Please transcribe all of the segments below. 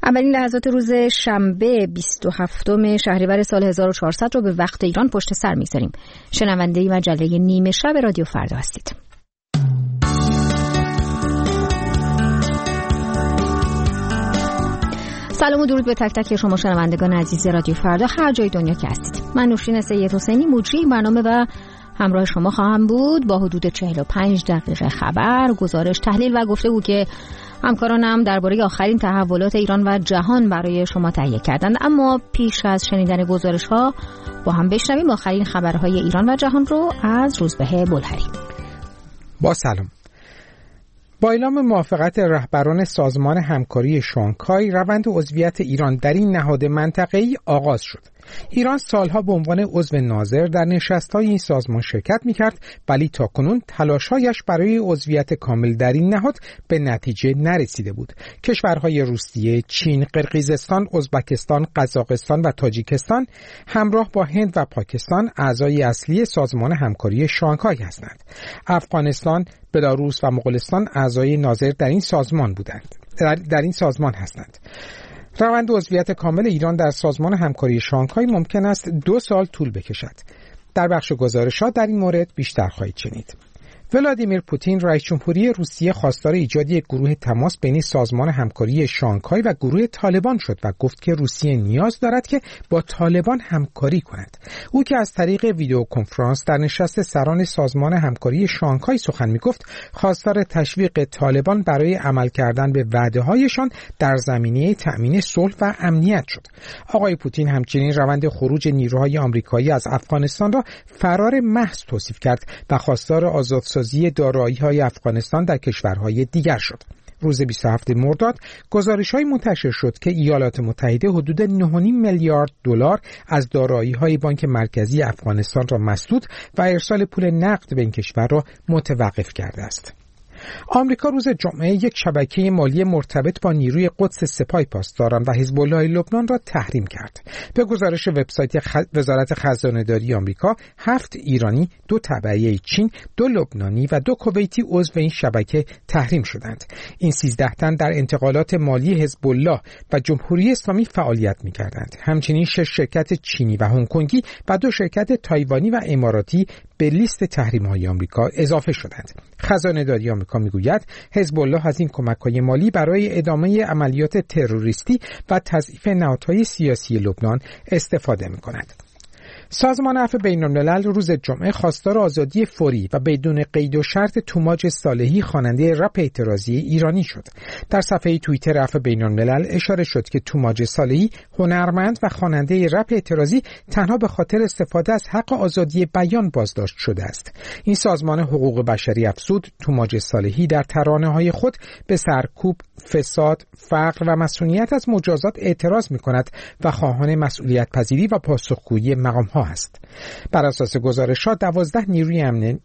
اولین لحظات روز شنبه 27 شهریور سال 1400 رو به وقت ایران پشت سر می‌گذاریم. شنونده مجله نیمه شب رادیو فردا هستید. سلام و درود به تک تک شما شنوندگان عزیز رادیو فردا هر جای دنیا که هستید. من نوشین سید حسینی مجری برنامه و همراه شما خواهم بود با حدود 45 دقیقه خبر، گزارش، تحلیل و گفتگو که همکارانم درباره آخرین تحولات ایران و جهان برای شما تهیه کردند. اما پیش از شنیدن گزارش‌ها با هم بشنویم آخرین خبرهای ایران و جهان رو از روزبه بلهری. با سلام. با اعلام موافقت رهبران سازمان همکاری شانگهای، روند عضویت ایران در این نهاد منطقه‌ای آغاز شد. ایران سالها به عنوان عضو ناظر در نشست‌های این سازمان شرکت می‌کرد، ولی تاکنون تلاش‌هایش برای عضویت کامل در این نهاد به نتیجه نرسیده بود. کشورهای روسیه، چین، قرقیزستان، ازبکستان، قزاقستان و تاجیکستان همراه با هند و پاکستان اعضای اصلی سازمان همکاری شانگهای هستند. افغانستان، بلاروس و مغولستان اعضای ناظر در این سازمان بودند. در این سازمان هستند. روند عضویت کامل ایران در سازمان همکاری شانگهای ممکن است 2 سال طول بکشد. در بخش گزارشات در این مورد بیشتر خواهید شنید. ولادیمیر پوتین رئیس جمهوری روسیه خواستار ایجاد یک گروه تماس بین سازمان همکاری شانگهای و گروه طالبان شد و گفت که روسیه نیاز دارد که با طالبان همکاری کند. او که از طریق ویدیو کنفرانس در نشست سران سازمان همکاری شانگهای سخن می‌گفت، خواستار تشویق طالبان برای عمل کردن به وعده‌هایشان در زمینه تأمین صلح و امنیت شد. آقای پوتین همچنین روند خروج نیروهای آمریکایی از افغانستان را فرار محض توصیف کرد و خواستار آزادسازی دارایی‌های افغانستان در کشورهای دیگر شد. روز 27 مرداد گزارش‌های منتشر شد که ایالات متحده حدود 9.5 میلیارد دلار از دارایی‌های بانک مرکزی افغانستان را مسدود و ارسال پول نقد به این کشور را متوقف کرده است. آمریکا روز جمعه یک شبکه مالی مرتبط با نیروی قدس سپاه پاسداران و حزب الله لبنان را تحریم کرد. به گزارش وبسایت وزارت خزانه‌داری آمریکا، 7 ایرانی، 2 تبعیه چین، 2 لبنانی و 2 کویتی عضو این شبکه تحریم شدند. این 13 تن در انتقالات مالی حزب الله و جمهوری اسلامی فعالیت می‌کردند. همچنین 6 شرکت چینی و هنگ کنگی و 2 شرکت تایوانی و اماراتی به لیست تحریم‌های آمریکا اضافه شدند. خزانه‌داری آمریکا میگوید حزب الله از این کمک‌های مالی برای ادامه عملیات تروریستی و تضعیف نهادهای سیاسی لبنان استفاده می‌کند. سازمان عفو بین‌الملل روز جمعه خواستار آزادی فوری و بدون قید و شرط توماج صالحی خواننده رپ اعتراضی ایرانی شد. در صفحه توییتر عفو بین‌الملل اشاره شد که توماج صالحی هنرمند و خواننده رپ اعتراضی تنها به خاطر استفاده از حق آزادی بیان بازداشت شده است. این سازمان حقوق بشری افزود توماج صالحی در ترانه‌های خود به سرکوب، فساد، فقر و مسئولیت از مجازات اعتراض می‌کند و خواهان مسئولیت پذیری و پاسخگویی مقام‌ها است. بر اساس گزارش‌ها 12 نیروی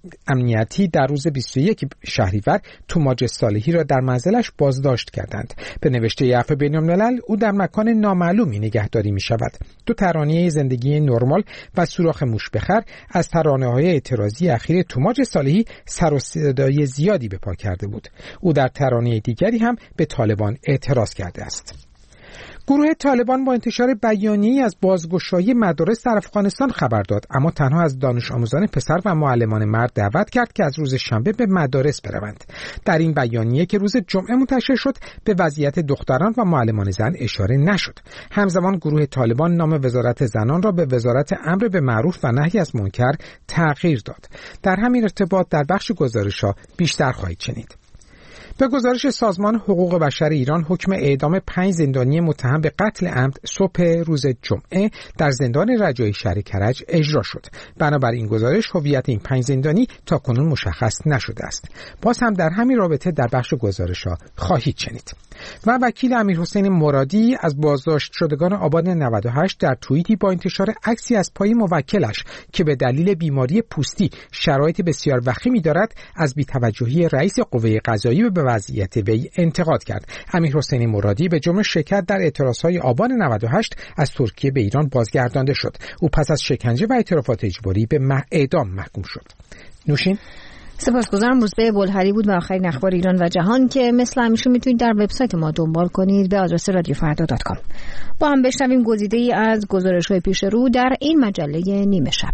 امنیتی در روز 21 شهریور توماج صالحی را در منزلش بازداشت کردند. به نوشته عفو بین‌الملل او در مکان نامعلومی نگهداری می‌شود. 2 ترانه زندگی نرمال و سوراخ موش بخر از ترانه‌های اعتراضی اخیر توماج صالحی سر و صدای زیادی به پا کرده بود. او در ترانه دیگری هم به طالبان اعتراض کرده است. گروه طالبان با انتشار بیانیه‌ای از بازگشایی مدارس در افغانستان خبر داد، اما تنها از دانش آموزان پسر و معلمان مرد دعوت کرد که از روز شنبه به مدارس بروند. در این بیانیه که روز جمعه منتشر شد به وضعیت دختران و معلمان زن اشاره نشد. همزمان گروه طالبان نام وزارت زنان را به وزارت امر به معروف و نهی از منکر تغییر داد. در همین ارتباط در بخش گزارش‌ها بیشتر خواهید شنید. به گزارش سازمان حقوق بشر ایران، حکم اعدام 5 زندانی متهم به قتل عمد صبح روز جمعه در زندان رجایی شهر کرج اجرا شد. بنابراین این گزارش هویت این 5 زندانی تاکنون مشخص نشده است. باز هم در همین رابطه در بخش گزارش‌ها خواهید شنید. و وکیل امیرحسین مرادی از بازداشت شدگان آبان 98 در توییتی با انتشار عکسی از پای موکلش که به دلیل بیماری پوستی شرایط بسیار وخیمی دارد از بی‌توجهی رئیس قوه قضاییه به وضعیت وی انتقاد کرد. امیرحسین مرادی به جرم شرکت در اعتراضهای آبان 98 از ترکیه به ایران بازگردانده شد. او پس از شکنجه و اعترافات اجباری به اعدام محکوم شد. نوشین سپاسگزارم. روزبه بلحری بود با آخرین اخبار ایران و جهان که مثل همیشه میتونید در وبسایت ما دنبال کنید به آدرس رادیوفردا.com. با هم بشنویم گزیده‌ای از گزارش‌های پیش رو در این مجله نیمه شب.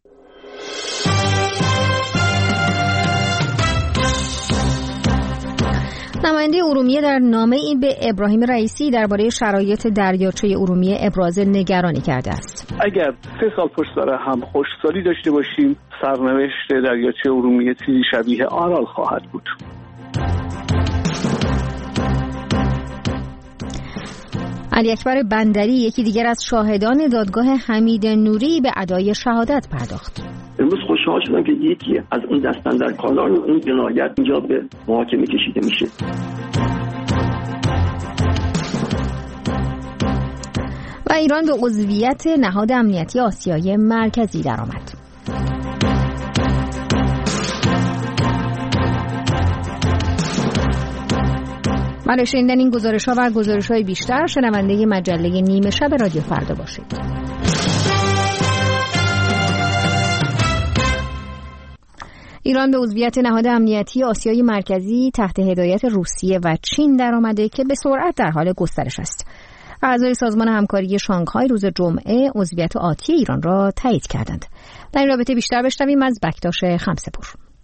نماینده ارومیه در نامه‌ای به ابراهیم رئیسی درباره شرایط دریاچه ارومیه ابراز نگرانی کرده است. اگر 3 سال پشت سر هم خشکسالی داشته باشیم، سرنوشت دریاچه ارومیه چیزی شبیه آرال خواهد بود. علی اکبر بندری یکی دیگر از شاهدان دادگاه حمید نوری به ادای شهادت پرداخت. امروز خوشحال شدم که یکی از اون دستاندرکاران اون جنایت اینجا به محاکمه کشیده میشه. و ایران به عضویت نهاد امنیتی آسیای مرکزی درآمد. برای شنیدن این گزارش‌ها و گزارش‌های بیشتر شنونده مجله نیمه شب رادیو فردا باشید. ایران به عضویت نهاد امنیتی آسیای مرکزی تحت هدایت روسیه و چین درآمده که به سرعت در حال گسترش است. اعضای سازمان همکاری شانگهای روز جمعه عضویت آتی ایران را تایید کردند. در این رابطه بیشتر بشنویم از بکتاش خمسه‌پور.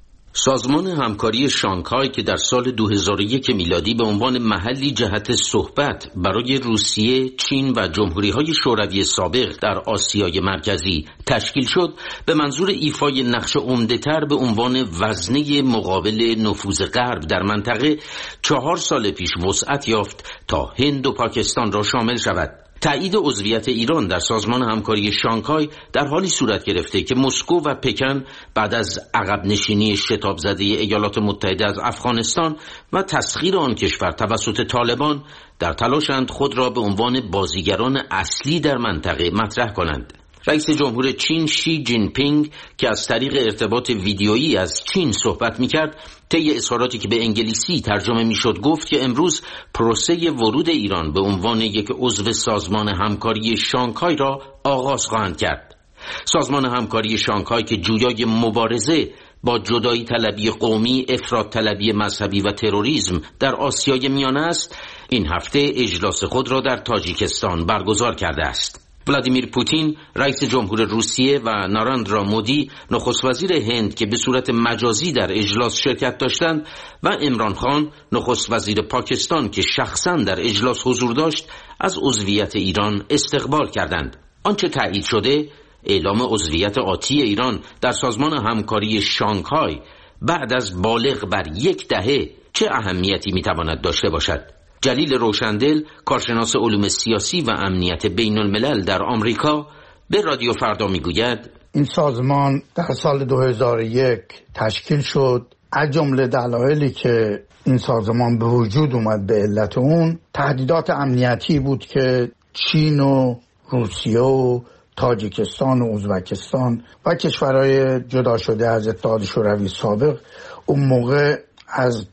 سازمان همکاری شانگهای که در سال 2001 میلادی به عنوان محلی جهت صحبت برای روسیه، چین و جمهوری‌های شوروی سابق در آسیای مرکزی تشکیل شد، به منظور ایفای نقش عمده‌تر به عنوان وزنه مقابل نفوذ غرب در منطقه 4 سال پیش وسعت یافت تا هند و پاکستان را شامل شود. تایید عضویت ایران در سازمان همکاری شانگهای در حالی صورت گرفته که مسکو و پکن بعد از عقب نشینی شتاب زده ایالات متحده از افغانستان و تسخیر آن کشور توسط طالبان در تلاشند خود را به عنوان بازیگران اصلی در منطقه مطرح کنند. رئیس جمهور چین شی جین پینگ که از طریق ارتباط ویدیویی از چین صحبت می‌کرد، طی اظهاراتی که به انگلیسی ترجمه می‌شد گفت که امروز پروسه ورود ایران به عنوان یک عضو سازمان همکاری شانگهای را آغاز خواهند کرد. سازمان همکاری شانگهای که جویای مبارزه با جدایی طلبی قومی، افراط طلبی مذهبی و تروریسم در آسیای میانه است، این هفته اجلاس خود را در تاجیکستان برگزار کرده است. ولادیمیر پوتین رئیس جمهور روسیه و ناراندرا مودی نخست وزیر هند که به صورت مجازی در اجلاس شرکت داشتند و عمران خان نخست وزیر پاکستان که شخصا در اجلاس حضور داشت از عضویت ایران استقبال کردند. آنچه تایید شده اعلام عضویت آتی ایران در سازمان همکاری شانگهای بعد از بالغ بر 10 دهه چه اهمیتی میتواند داشته باشد؟ جلیل روشندل، کارشناس علوم سیاسی و امنیت بین الملل در آمریکا، به رادیو فردا میگوید این سازمان در سال 2001 تشکیل شد. از جمله دلایلی که این سازمان به وجود اومد به علت اون تهدیدات امنیتی بود که چین و روسیه و تاجیکستان و ازبکستان و کشورهای جدا شده از اتحاد شوروی سابق اون موقع از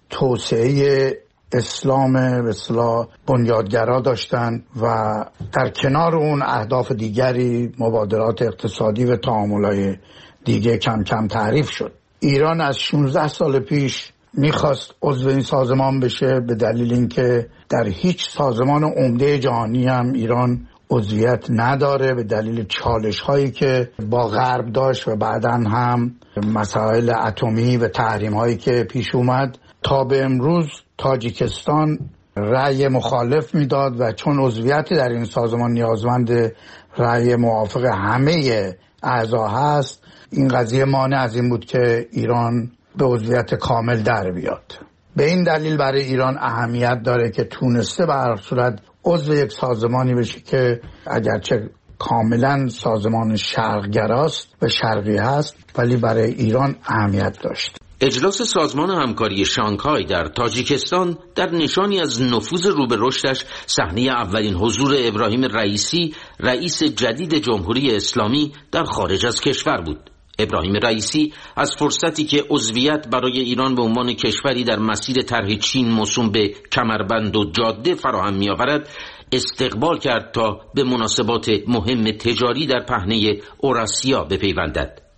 توسعه اسلام به اصطلاح بنیادگرا داشتند و در کنار اون اهداف دیگری مبادلات اقتصادی و تعاملات دیگه کم کم تعریف شد. ایران از 16 سال پیش میخواست عضو این سازمان بشه به دلیل اینکه در هیچ سازمان عمده جهانی هم ایران عضویت نداره به دلیل چالش هایی که با غرب داشت و بعداً هم مسائل اتمی و تحریم هایی که پیش اومد. تا به امروز تاجیکستان رأی مخالف میداد و چون عضویت در این سازمان نیازمند رأی موافق همه اعضا هست، این قضیه مانع از این بود که ایران به عضویت کامل در بیاد. به این دلیل برای ایران اهمیت داره که تونسته به هر صورت عضو یک سازمانی بشه که اگرچه کاملا سازمان شرقگراست و شرقی هست ولی برای ایران اهمیت داشت. اجلاس سازمان همکاری شانگهای در تاجیکستان در نشانی از نفوذ رو به رشدش صحنه اولین حضور ابراهیم رئیسی، رئیس جدید جمهوری اسلامی در خارج از کشور بود. ابراهیم رئیسی از فرصتی که عضویت برای ایران به عنوان کشوری در مسیر طرح چین موسوم به کمربند و جاده فراهم می‌آورد استقبال کرد تا به مناسبات مهم تجاری در پهنه اوراسیا بپیوندد.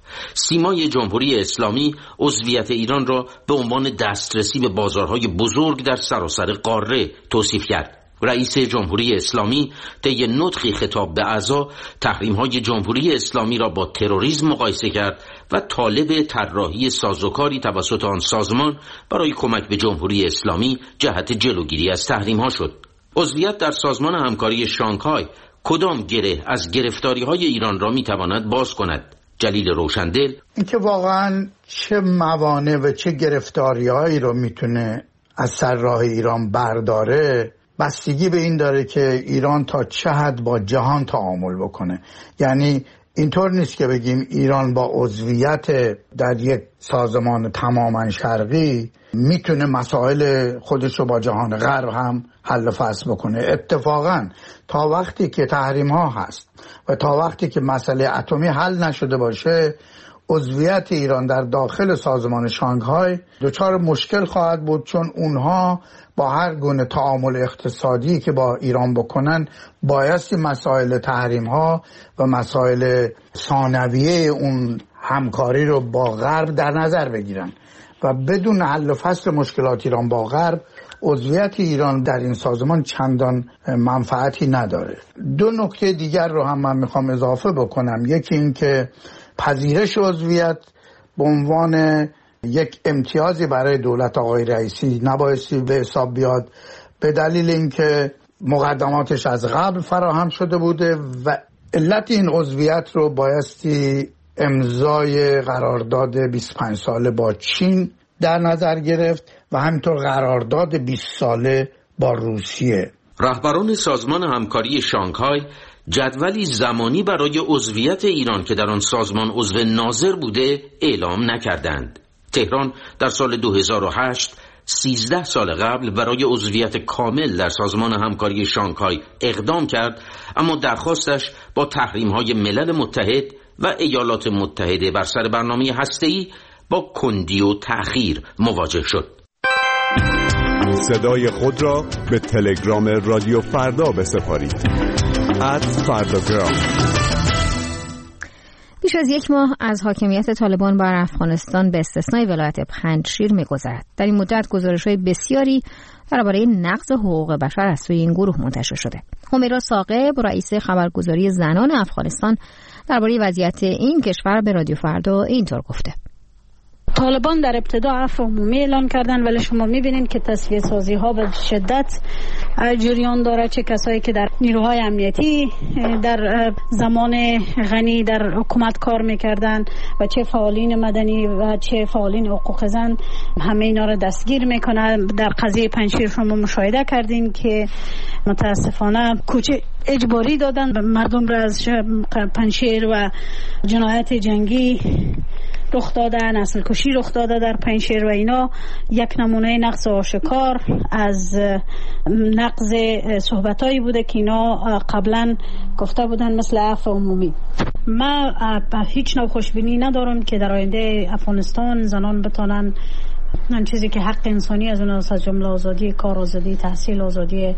سیمای جمهوری اسلامی عضویت ایران را به عنوان دسترسی به بازارهای بزرگ در سراسر قاره توصیف کرد. رئیس جمهوری اسلامی طی نطقی خطاب به اعضا تحریم‌های جمهوری اسلامی را با تروریسم مقایسه کرد و طالب طراحی سازوکاری توسط آن سازمان برای کمک به جمهوری اسلامی جهت جلوگیری از تحریم‌ها شد. عضویت در سازمان همکاری شانگهای کدام گره از گرفتاری‌های ایران را می‌تواند باز کند؟ جلیل روشندل: اینکه واقعاً چه موانع و چه گرفتاری‌هایی رو میتونه از سر راه ایران برداره بستگی به این داره که ایران تا چه حد با جهان تعامل بکنه. یعنی اینطور نیست که بگیم ایران با عضویت در یک سازمان تماما شرقی میتونه مسائل خودش رو با جهان غرب هم حل و فصل بکنه. اتفاقا تا وقتی که تحریم ها هست و تا وقتی که مسئله اتمی حل نشده باشه، عضویت ایران در داخل سازمان شانگهای دچار مشکل خواهد بود، چون اونها با هر گونه تعامل اقتصادی که با ایران بکنن بایستی مسائل تحریم ها و مسائل ثانویه اون همکاری رو با غرب در نظر بگیرن و بدون حل و فصل مشکلات ایران با غرب عضویت ایران در این سازمان چندان منفعتی نداره. دو نکته دیگر رو هم من میخوام اضافه بکنم. یکی این که پذیرش عضویت به عنوان یک امتیازی برای دولت آقای رئیسی نبایستی به حساب بیاد، به دلیل اینکه مقدماتش از قبل فراهم شده بوده و علت این عضویت رو بایستی امضای قرارداد 25 ساله با چین در نظر گرفت و همینطور قرارداد 20 ساله با روسیه. رهبران سازمان همکاری شانگهای جدولی زمانی برای عضویت ایران که در آن سازمان عضو ناظر بوده اعلام نکردند. تهران در سال 2008 13 سال قبل برای عضویت کامل در سازمان همکاری شانگهای اقدام کرد، اما درخواستش با تحریم‌های ملل متحد و ایالات متحده بر سر برنامه هسته‌ای با کندی و تأخیر مواجه شد. صدای خود را به تلگرام رادیو فردا بسپارید. @فرداگرام. بیش از یک ماه از حاکمیت طالبان بر افغانستان به استثنای ولایت پنجشیر می‌گذرد. در این مدت گزارش‌های بسیاری درباره نقض حقوق بشر از سوی این گروه منتشر شده. همیرا ثاقب، رئیس خبرگزاری زنان افغانستان، درباره وضعیت این کشور به رادیو فردا اینطور گفته: طالبان در ابتدا عفو عمومی اعلان کردن، ولی شما می‌بینید که تصفیه سازی ها به شدت جریان داره. چه کسایی که در نیروهای امنیتی در زمان غنی در حکومت کار میکردن و چه فعالین مدنی و چه فعالین حقوق زن، همه اینا رو دستگیر میکنن. در قضیه پنجشیر شما مشاهده کردین که متاسفانه کوچه اجباری دادن به مردم را از پنجشیر و جنایت جنگی رخ داده، نسل کشی رخ داده در پنجشیر و اینا یک نمونه نقض آشکار از نقض صحبتایی بوده که اینا قبلا گفته بودن مثل عفو عمومی. من هیچ نوع خوشبینی ندارم که در آینده افغانستان زنان بتونن اون چیزی که حق انسانی از اون از جمله آزادی کار، آزادی تحصیل، آزادی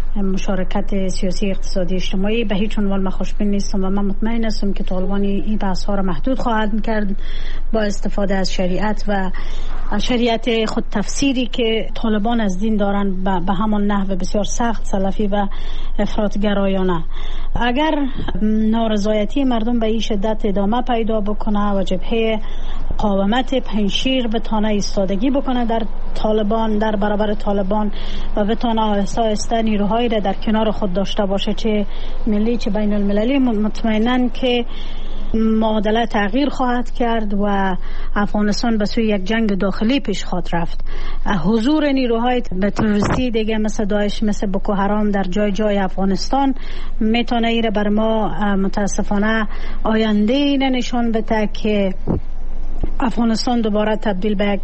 مشارکت سیاسی، اقتصادی، اجتماعی، به هیچ عنوان من خوشبین نیستم و من مطمئن هستم که طالبان این بحث ها را محدود خواهد کرد با استفاده از شریعت و شریعت خود تفسیری که طالبان از دین دارن به همان نحو بسیار سخت، سلفی و افراطگرایانه. اگر نارضایتی مردم به این شدت ادامه پیدا بکنه و جبهه مقاومت پنجشیر بتونه ایستادگی بکنه در طالبان، در برابر طالبان و بتونه آهسته آهسته نیروهایی را در کنار خود داشته باشه، چه ملی چه بین المللی، مطمئناً که معادله تغییر خواهد کرد و افغانستان به سوی یک جنگ داخلی پیش خواهد رفت. حضور نیروهای تروریستی دیگه مثل داعش، مثل بoko حرام در جای جای افغانستان میتونه ایره بر ما متاسفانه آینده اینه نشان بده که افغانستان دوباره تبدیل به یک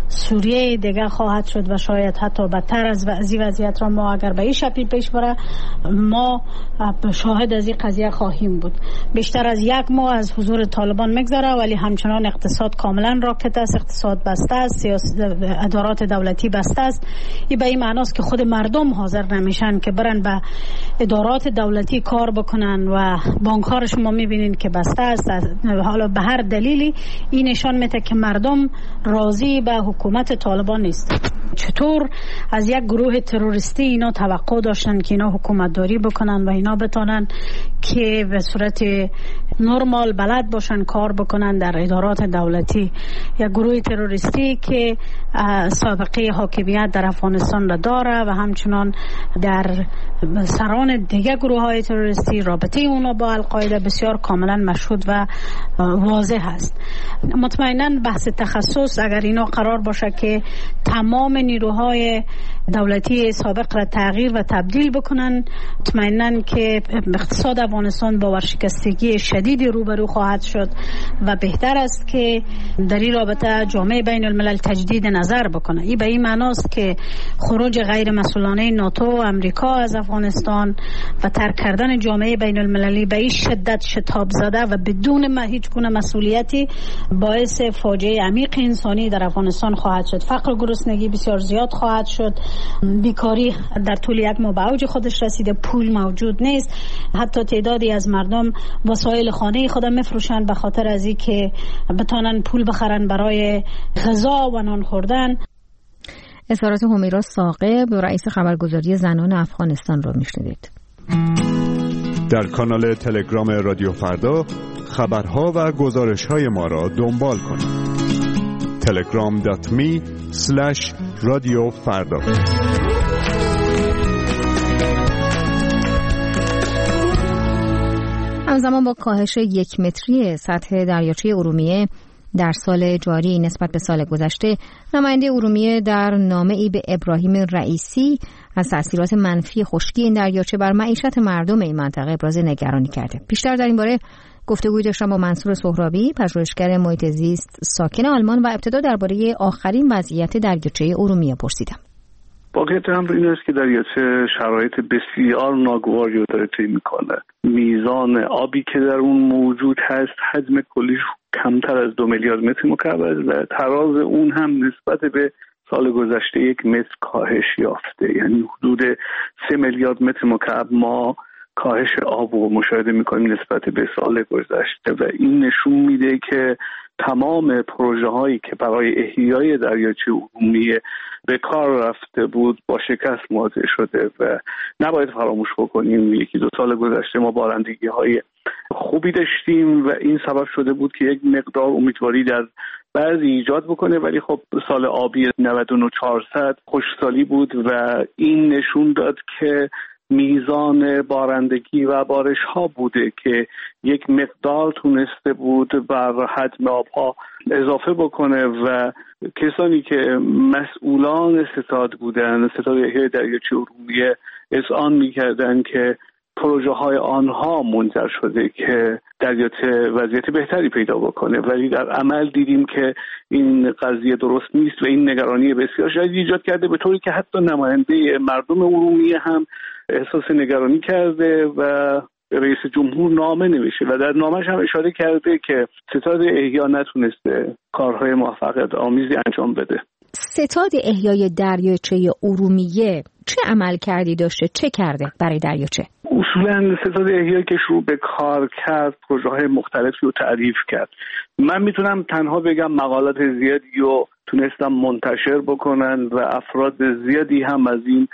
سوریه دیگه خواهد شد و شاید حتی بدتر از وضعیت را ما اگر به این شکل پیش بره ما شاهد از این قضیه خواهیم بود. بیشتر از 1 ماه از حضور طالبان میگذره ولی همچنان اقتصاد کاملا راکت است، اقتصاد بسته است، ادارات دولتی بسته است. این به این معناست که خود مردم حاضر نمیشن که برن به ادارات دولتی کار بکنن و بانک ها رو شما میبینین که بسته است. حالا به هر دلیلی این نشان میده که مردم راضی به حکومت طالبان نیست. چطور از یک گروه تروریستی اینا توقع داشتن که اینا حکومت داری بکنن و اینا بتونن که به صورت نرمال بلد باشن کار بکنن در ادارات دولتی. یک گروه تروریستی که سابقه حاکمیت در افغانستان را داره و همچنان در سران دیگه گروه های تروریستی رابطه اونا با القاعده بسیار کاملا مشهود و واضح است. مطمئنا بحث تخصص اگر اینا قرار باشه که تمام نیروهای دولتی سابق را تغییر و تبدیل بکنن، مطمئنا که اقتصاد افغانستان با ورشکستگی شدیدی روبرو خواهد شد و بهتر است که در این رابطه جامعه بین الملل تجدید نظر بکنه. این به این معناست که خروج غیر مسئولانه ناتو و امریکا از افغانستان و ترک کردن جامعه بین المللی به این شدت شتاب زده و بدون هیچ گونه مسئولیتی باعث فاجعه عمیق انسانی در افغانستان خواهد شد. فقر و گرسنگی بسیار زیاد خواهد شد، بیکاری در طول 1 ماه به اوج خودش رسیده، پول موجود نیست، حتی تعدادی از مردم وسایل خانه خود میفروشن به خاطر از این که بتونن پول بخرن برای غذا و نان خوردن. اظهارات همیرا ثاقب رئیس خبرگزاری زنان افغانستان رو میشنیدید. در کانال تلگرام رادیو فردا خبرها و گزارش‌های ما را دنبال کنید. telegram.me/رادیو فردا. همزمان با کاهش 1 متری سطح دریاچه ارومیه در سال جاری نسبت به سال گذشته، نماینده ارومیه در نامه‌ای به ابراهیم رئیسی از تأثیرات منفی خشکی این دریاچه بر معیشت مردم این منطقه ابراز نگرانی کرده. بیشتر در این باره گفتگوی داشتم با منصور سهرابی، پژوهشگر محیط زیست ساکن آلمان، و ابتدا درباره آخرین وضعیت دریاچه ارومیه پرسیدم. واقعیت امر این است که دریاچه شرایط بسیار ناگواری رو داره طی میکنه. میزان آبی که در اون موجود هست حجم کلیش کمتر از 2 میلیارد متر مکعب است و تراز اون هم نسبت به سال گذشته 1 متر کاهش یافته، یعنی حدود 3 میلیارد متر مکعب ما کاهش آب رو مشاهده میکنیم نسبت به سال گذشته و این نشون میده که تمام پروژه هایی که برای احیای دریاچه ارومیه به کار رفته بود با شکست مواجه شده و نباید فراموش بکنیم 1-2 سال گذشته ما بارندگی های خوبی داشتیم و این سبب شده بود که یک مقدار امیدواری در بعضی ایجاد بکنه، ولی خب سال آبی 99-400 خشکسالی بود و این نشون داد که میزان بارندگی و بارش ها بوده که یک مقدار تونسته بود بر حجم آبها اضافه بکنه و کسانی که مسئولان ستاد بودن، ستاد احیای دریاچه ارومیه، اذعان می‌کردن که پروژه های آنها منجر شده که دریاچه وضعیت بهتری پیدا بکنه، ولی در عمل دیدیم که این قضیه درست نیست و این نگرانی بسیار شدید ایجاد کرده، به طوری که حتی نماینده مردم ارومیه هم احساس نگرانی کرده و رئیس جمهور نامه نوشته و در نامش هم اشاره کرده که ستاد احیا نتونسته کارهای موفقیت آمیزی انجام بده. ستاد احیای دریاچه ارومیه چه عمل کردی داشته؟ چه کرده برای دریاچه؟ اصولا ستاد احیا که شروع به کار کرد پروژه های مختلفی رو تعریف کرد. من میتونم تنها بگم مقالات زیادی رو تونستم منتشر بکنن و افراد زیادی هم از این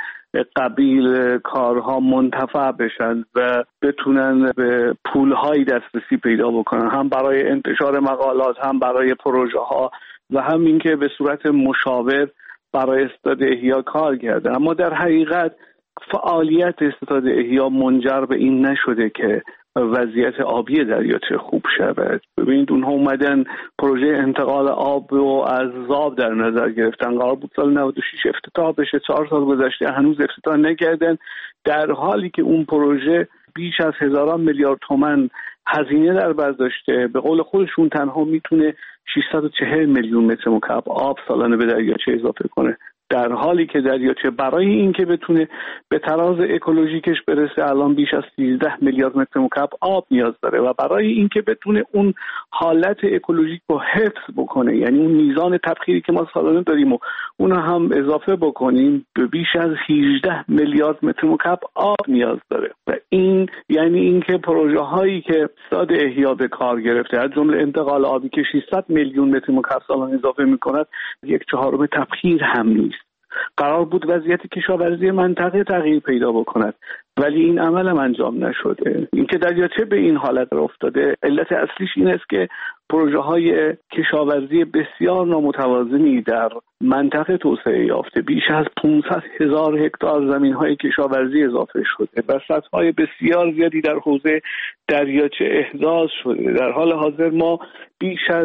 قبیل کارها منتفع بشن و بتونن به پولهای دسترسی پیدا بکنن، هم برای انتشار مقالات، هم برای پروژه ها و هم اینکه به صورت مشاور برای ستاد احیا کار کرده. اما در حقیقت فعالیت ستاد احیا منجر به این نشده که وضعیت آبی دریاچه خوب شود. ببینید اونها اومدن پروژه انتقال آب رو از ذاب در نظر گرفتن، قرار بود سال 96 افتتاح بشه، 4 سال گذشته هنوز افتتاح نکردن، در حالی که اون پروژه بیش از هزاران میلیارد تومان هزینه در بر داشته. به قول خودشون تنها میتونه 640 میلیون متر مکعب آب سالانه به دریاچه اضافه کنه، در حالی که دریاچه برای اینکه بتونه به تراز اکولوژیکش برسه الان بیش از 13 میلیارد متر مکعب آب نیاز داره و برای اینکه بتونه اون حالت اکولوژیک رو حفظ بکنه، یعنی اون میزان تبخیری که ما سالانه داریم و اون هم اضافه بکنیم، به بیش از 18 میلیارد متر مکعب آب نیاز داره. و این یعنی اینکه پروژه هایی که استاد احیا به کار گرفته از جمله انتقال آبی که 600 میلیون متر مکعب سالانه اضافه می‌کند، 1/4 تبخیر هم نیست. قرار بود وضعیت کشاورزی منطقه تغییر پیدا بکند ولی این عمل هم انجام نشده. اینکه دریاچه به این حالت افتاده علت اصلیش این است که پروژه های کشاورزی بسیار نامتوازنی در منطقه توسعه یافته، بیش از 500,000 هکتار زمین های کشاورزی اضافه شده و سطح های بسیار زیادی در حوزه دریاچه احداث شده. در حال حاضر ما بیش از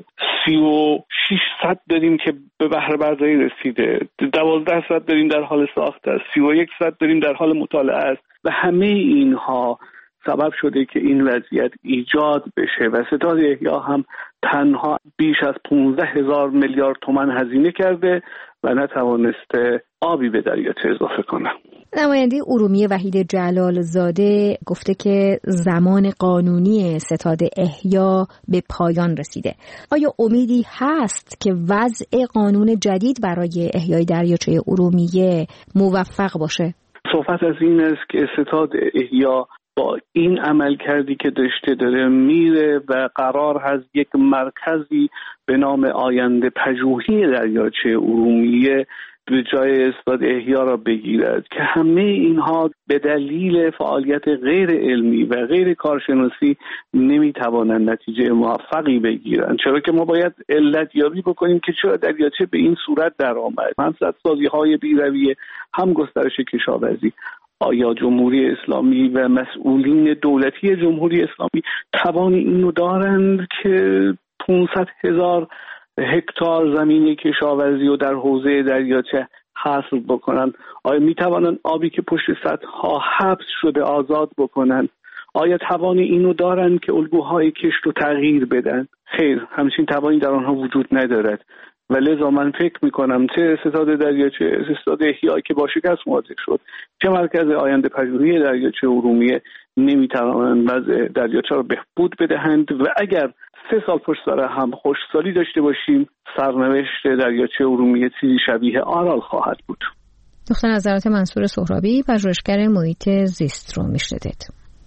36 سد داریم که به بهره برداری رسیده، 12 سد داریم در حال ساخت است، 31 سد داریم در حال مطالعه است و همه اینها سبب شده که این وضعیت ایجاد بشه و ستاد احیا هم تنها بیش از 15,000 میلیارد تومان هزینه کرده و نتوانسته آبی به دریاچه اضافه کنه. نماینده ارومیه وحید جلال زاده گفته که زمان قانونی ستاد احیا به پایان رسیده. آیا امیدی هست که وضع قانون جدید برای احیای دریاچه ارومیه موفق باشه؟ صحبت از این است که ستاد احیا با این عمل کردی که داره میره و قرار هست یک مرکزی به نام آینده پژوهی دریاچه ارومیه به جای استاد احیا را بگیرد که همه اینها به دلیل فعالیت غیر علمی و غیر کارشناسی نمیتوانند نتیجه موفقی بگیرند. چرا که ما باید علت یابی بکنیم که چرا دریاچه به این صورت در آمد، هم سدسازی‌های بی‌رویه هم گسترش کشاورزی. آیا جمهوری اسلامی و مسئولین دولتی جمهوری اسلامی توان اینو دارند که 500,000 هکتار زمین کشاورزی رو در حوزه دریاچه حصر بکنن؟ آیا میتوانند آبی که پشت سدها حبس شده آزاد بکنن؟ آیا توان اینو دارند که الگوهای کشت رو تغییر بدن؟ خیر، همچین توانی در آنها وجود ندارد و لذا من فکر میکنم چه ستاد دریاچه، ستاد احیا که با شکست مواجه شد، چه مرکز آینده پژوهی دریاچه ارومیه نمیتوانند وضع دریاچه را بهبود بدهند و اگر 3 سال پشت سر هم خشکسالی داشته باشیم سرنوشت دریاچه ارومیه چیزی شبیه آرال خواهد بود. دکتر نظرات منصور سهرابی، پژوهشگر محیط زیست رو میشنوید.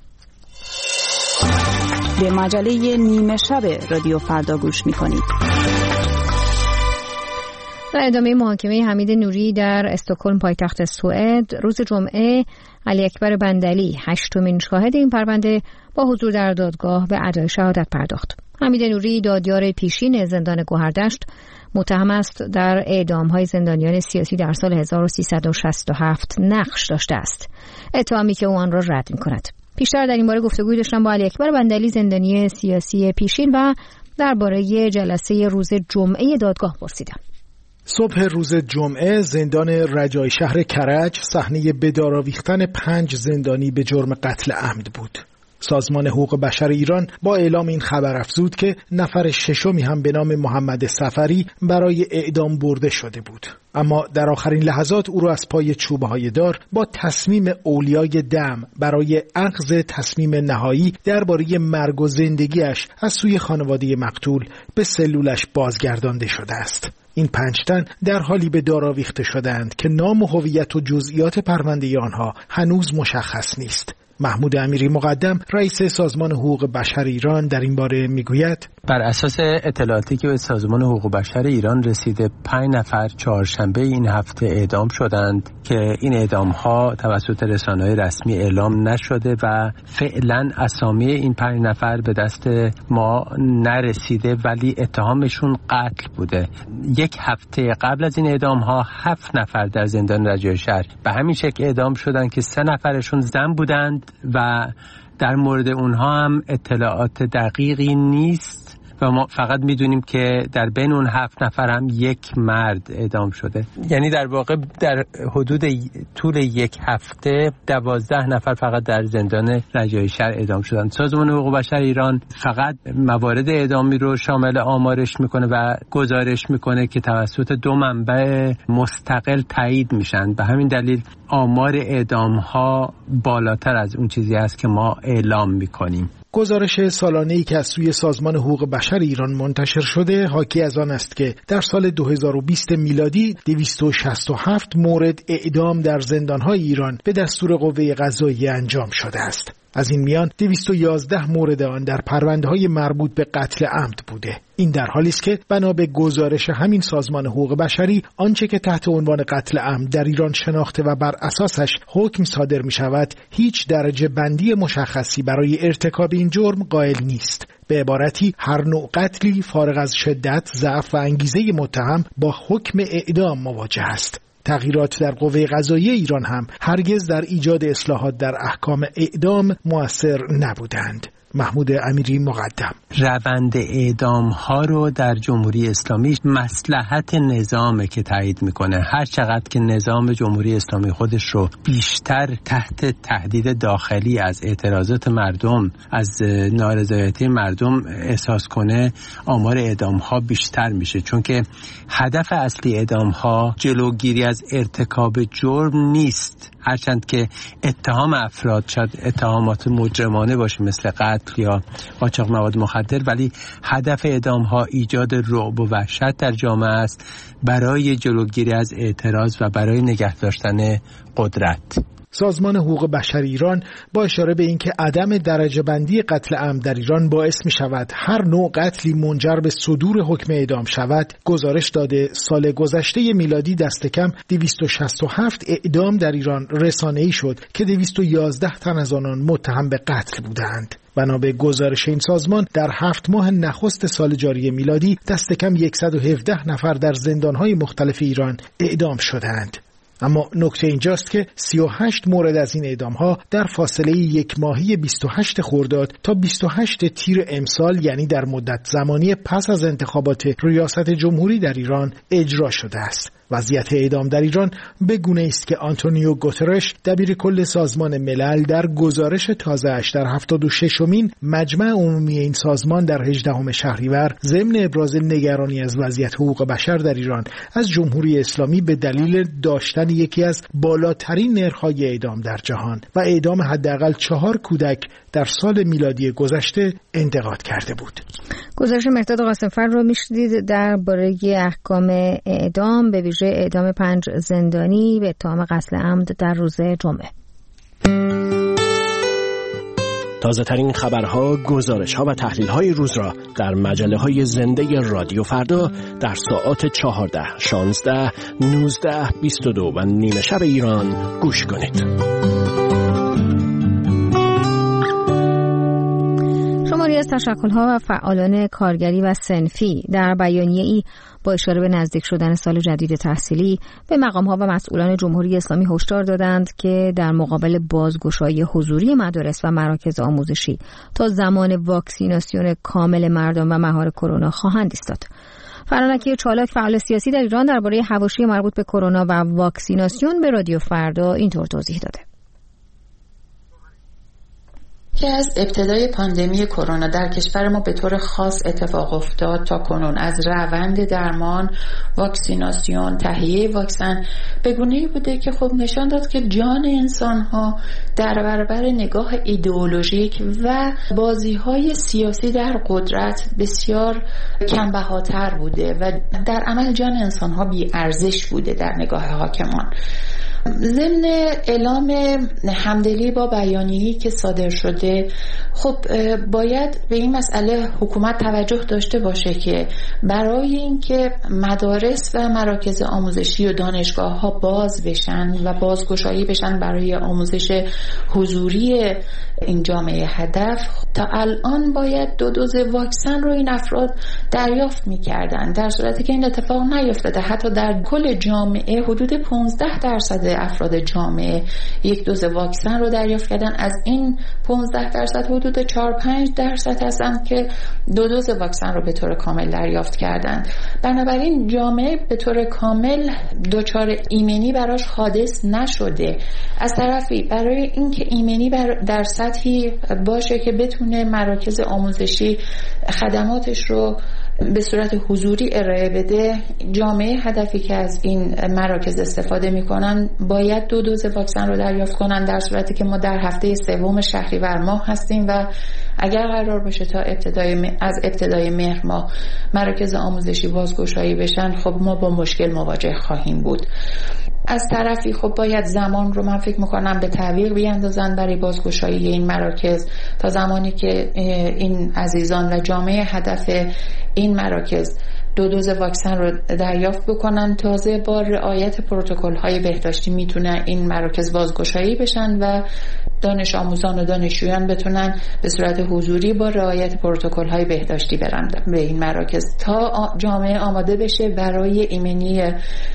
به مجله نیمه شب رادیو فردا گوش میکنید. در ادامه محاکمه حمید نوری در استکهلم پایتخت سوئد روز جمعه، علی اکبر بندلی 8مین شاهد این پرونده با حضور در دادگاه به ادای شهادت پرداخت. حمید نوری دادیار پیشین زندان گوهردشت متهم است در اعدام‌های زندانیان سیاسی در سال 1367 نقش داشته است، اتهامی که او آن را رد می‌کند. پیشتر در این باره گفتگوی داشتم با علی اکبر بندلی زندانی سیاسی پیشین و درباره جلسه روز جمعه دادگاه پرسیدم. صبح روز جمعه زندان رجای شهر کرج صحنه به دار آویختن 5 زندانی به جرم قتل عمد بود. سازمان حقوق بشر ایران با اعلام این خبر افزود که نفر 6می هم به نام محمد صفری برای اعدام برده شده بود، اما در آخرین لحظات او را از پای چوبهای دار با تصمیم اولیای دم برای اخذ تصمیم نهایی درباره مرگ و زندگیش از سوی خانواده مقتول به سلولش بازگردانده شده است. این 5 تن در حالی به دار آویخته شدند که نام و هویت و جزئیات پرونده آنها هنوز مشخص نیست. محمود امیری مقدم رئیس سازمان حقوق بشر ایران در این باره میگوید بر اساس اطلاعاتی که به سازمان حقوق بشر ایران رسیده 5 نفر چهارشنبه این هفته اعدام شدند که این اعدام ها توسط رسانه‌های رسمی اعلام نشده و فعلا اسامی این 5 نفر به دست ما نرسیده ولی اتهامشون قتل بوده. 1 هفته قبل از این اعدام ها 7 نفر در زندان رجای شهر به همین شکل اعدام شدند که 3 نفرشون زن بودند و در مورد اونها هم اطلاعات دقیقی نیست و ما فقط میدونیم که در بین اون 7 نفر هم یک مرد اعدام شده. یعنی در واقع در حدود طول یک هفته 12 نفر فقط در زندان رجایی شهر اعدام شدن. سازمان حقوق بشر ایران فقط موارد اعدامی رو شامل آمارش میکنه و گزارش میکنه که توسط 2 منبع مستقل تایید میشن. به همین دلیل آمار اعدام ها بالاتر از اون چیزی است که ما اعلام میکنیم. گزارش سالانه‌ای که از سوی سازمان حقوق بشر ایران منتشر شده حاکی از آن است که در سال 2020 میلادی 267 مورد اعدام در زندان‌های ایران به دستور قوه قضاییه انجام شده است. از این میان 211 مورد آن در پرونده‌های مربوط به قتل عمد بوده. این در حالی است که بنا به گزارش همین سازمان حقوق بشری آنچه که تحت عنوان قتل عمد در ایران شناخته و بر اساسش حکم صادر می شود هیچ درجه بندی مشخصی برای ارتکاب این جرم قائل نیست. به عبارتی هر نوع قتلی فارغ از شدت، ضعف و انگیزه متهم با حکم اعدام مواجه است. تغییرات در قوه قضاییه ایران هم هرگز در ایجاد اصلاحات در احکام اعدام مؤثر نبودند. محمود امیری مقدم. روند اعدام ها رو در جمهوری اسلامی مصلحت نظامه که تایید میکنه. هر چقدر که نظام جمهوری اسلامی خودش رو بیشتر تحت تهدید داخلی از اعتراضات مردم، از نارضایتی مردم احساس کنه، آمار اعدام ها بیشتر میشه، چون که هدف اصلی اعدام ها جلوگیری از ارتکاب جرم نیست. هرچند که اتهام افراد شاید اتهامات مجرمانه باشه مثل قتل یا قاچاق مواد مخدر، ولی هدف اعدام ها ایجاد رعب و وحشت در جامعه است برای جلوگیری از اعتراض و برای نگه داشتن قدرت. سازمان حقوق بشر ایران با اشاره به اینکه عدم درجه بندی قتل عمد در ایران باعث می شود هر نوع قتلی منجر به صدور حکم اعدام شود، گزارش داده سال گذشته میلادی دست کم 267 اعدام در ایران رسانه‌ای شد که 211 تن از آنان متهم به قتل بودند. بنا به گزارش این سازمان در 7 ماه نخست سال جاری میلادی دست کم 117 نفر در زندان‌های مختلف ایران اعدام شدند. اما نکته اینجاست که 38 مورد از این اعدام‌ها در فاصله 1 ماهی 28 خرداد تا 28 تیر امسال، یعنی در مدت زمانی پس از انتخابات ریاست جمهوری در ایران اجرا شده است. وضعیت اعدام در ایران به گونه است که آنتونیو گوترش دبیر کل سازمان ملل در گزارش تازه‌اش در 76مین مجمع عمومی این سازمان در 18 شهریور ضمن ابراز نگرانی از وضعیت حقوق بشر در ایران از جمهوری اسلامی به دلیل داشتن یکی از بالاترین نرخ‌های اعدام در جهان و اعدام حداقل 4 کودک در سال میلادی گذشته انتقاد کرده بود. گزارش مهرداد قاسمفر رو میشنید درباره احکام اعدام، به ویژه اعدام 5 زندانی به اتهام قتل عمد در روز جمعه. تازه ترین خبرها، گزارش‌ها و تحلیل‌های روز را در مجله‌های زنده رادیو فردا در ساعات 14, 16, 19, 22 و نیمه شب ایران گوش کنید. شماری از تشکل‌ها و فعالان کارگری و صنفی در بیانیه‌ای با اشاره به نزدیک شدن سال جدید تحصیلی به مقام‌ها و مسئولان جمهوری اسلامی هشدار دادند که در مقابل بازگشایی حضوری مدارس و مراکز آموزشی تا زمان واکسیناسیون کامل مردم و مهار کرونا خواهند ایستاد. فرانکی چالاک، فعال سیاسی در ایران، درباره حواشی مربوط به کرونا و واکسیناسیون به رادیو فردا اینطور توضیح داده: که از ابتدای پاندمی کرونا در کشور ما به طور خاص اتفاق افتاد تا کنون، از روند درمان، واکسیناسیون، تهیه واکسن، به گونه‌ای بوده که خب نشان داد که جان انسان‌ها در برابر نگاه ایدئولوژیک و بازی‌های سیاسی در قدرت بسیار کم‌بهاتر بوده و در عمل جان انسان‌ها بی‌ارزش بوده در نگاه حاکمان. ضمن اعلام همدلی با بیانیه‌ای که صادر شده، خب باید به این مسئله حکومت توجه داشته باشه که برای اینکه مدارس و مراکز آموزشی و دانشگاه‌ها باز بشن و بازگشایی بشن برای آموزش حضوری این جامعه هدف، تا الان باید 2 دوز واکسن رو این افراد دریافت می‌کردن، در صورتی که این اتفاق نیفتاده. حتی در کل جامعه حدود 15% افراد جامعه یک دوز واکسن رو دریافت کردن. از این 15% حدود 4-5% هستند که 2 دوز واکسن رو به طور کامل دریافت کردند. بنابراین جامعه به طور کامل دچار ایمنی براش حادث نشده. از طرفی برای اینکه ایمنی در سطحی باشه که بتونه مراکز آموزشی خدماتش رو به صورت حضوری ارائه بده، جامعه هدفی که از این مراکز استفاده میکنن باید 2 دوز واکسن رو دریافت کنن، در صورتی که ما در هفته 3 شهریور ماه هستیم و اگر قرار باشه تا از ابتدای مهر ماه مراکز آموزشی بازگشایی بشن، خب ما با مشکل مواجه خواهیم بود. از طرفی خب باید زمان رو من فکر میکنم به تعویق بیاندازن برای بازگشایی این مراکز تا زمانی که این عزیزان و جامعه هدف این مراکز 2 دوز واکسن رو دریافت بکنن. تازه با رعایت پروتکل‌های بهداشتی میتونه این مراکز بازگشایی بشن و دانش آموزان و دانشجویان بتونن به صورت حضوری با رعایت پروتکل‌های بهداشتی برن به این مراکز تا جامعه آماده بشه برای ایمنی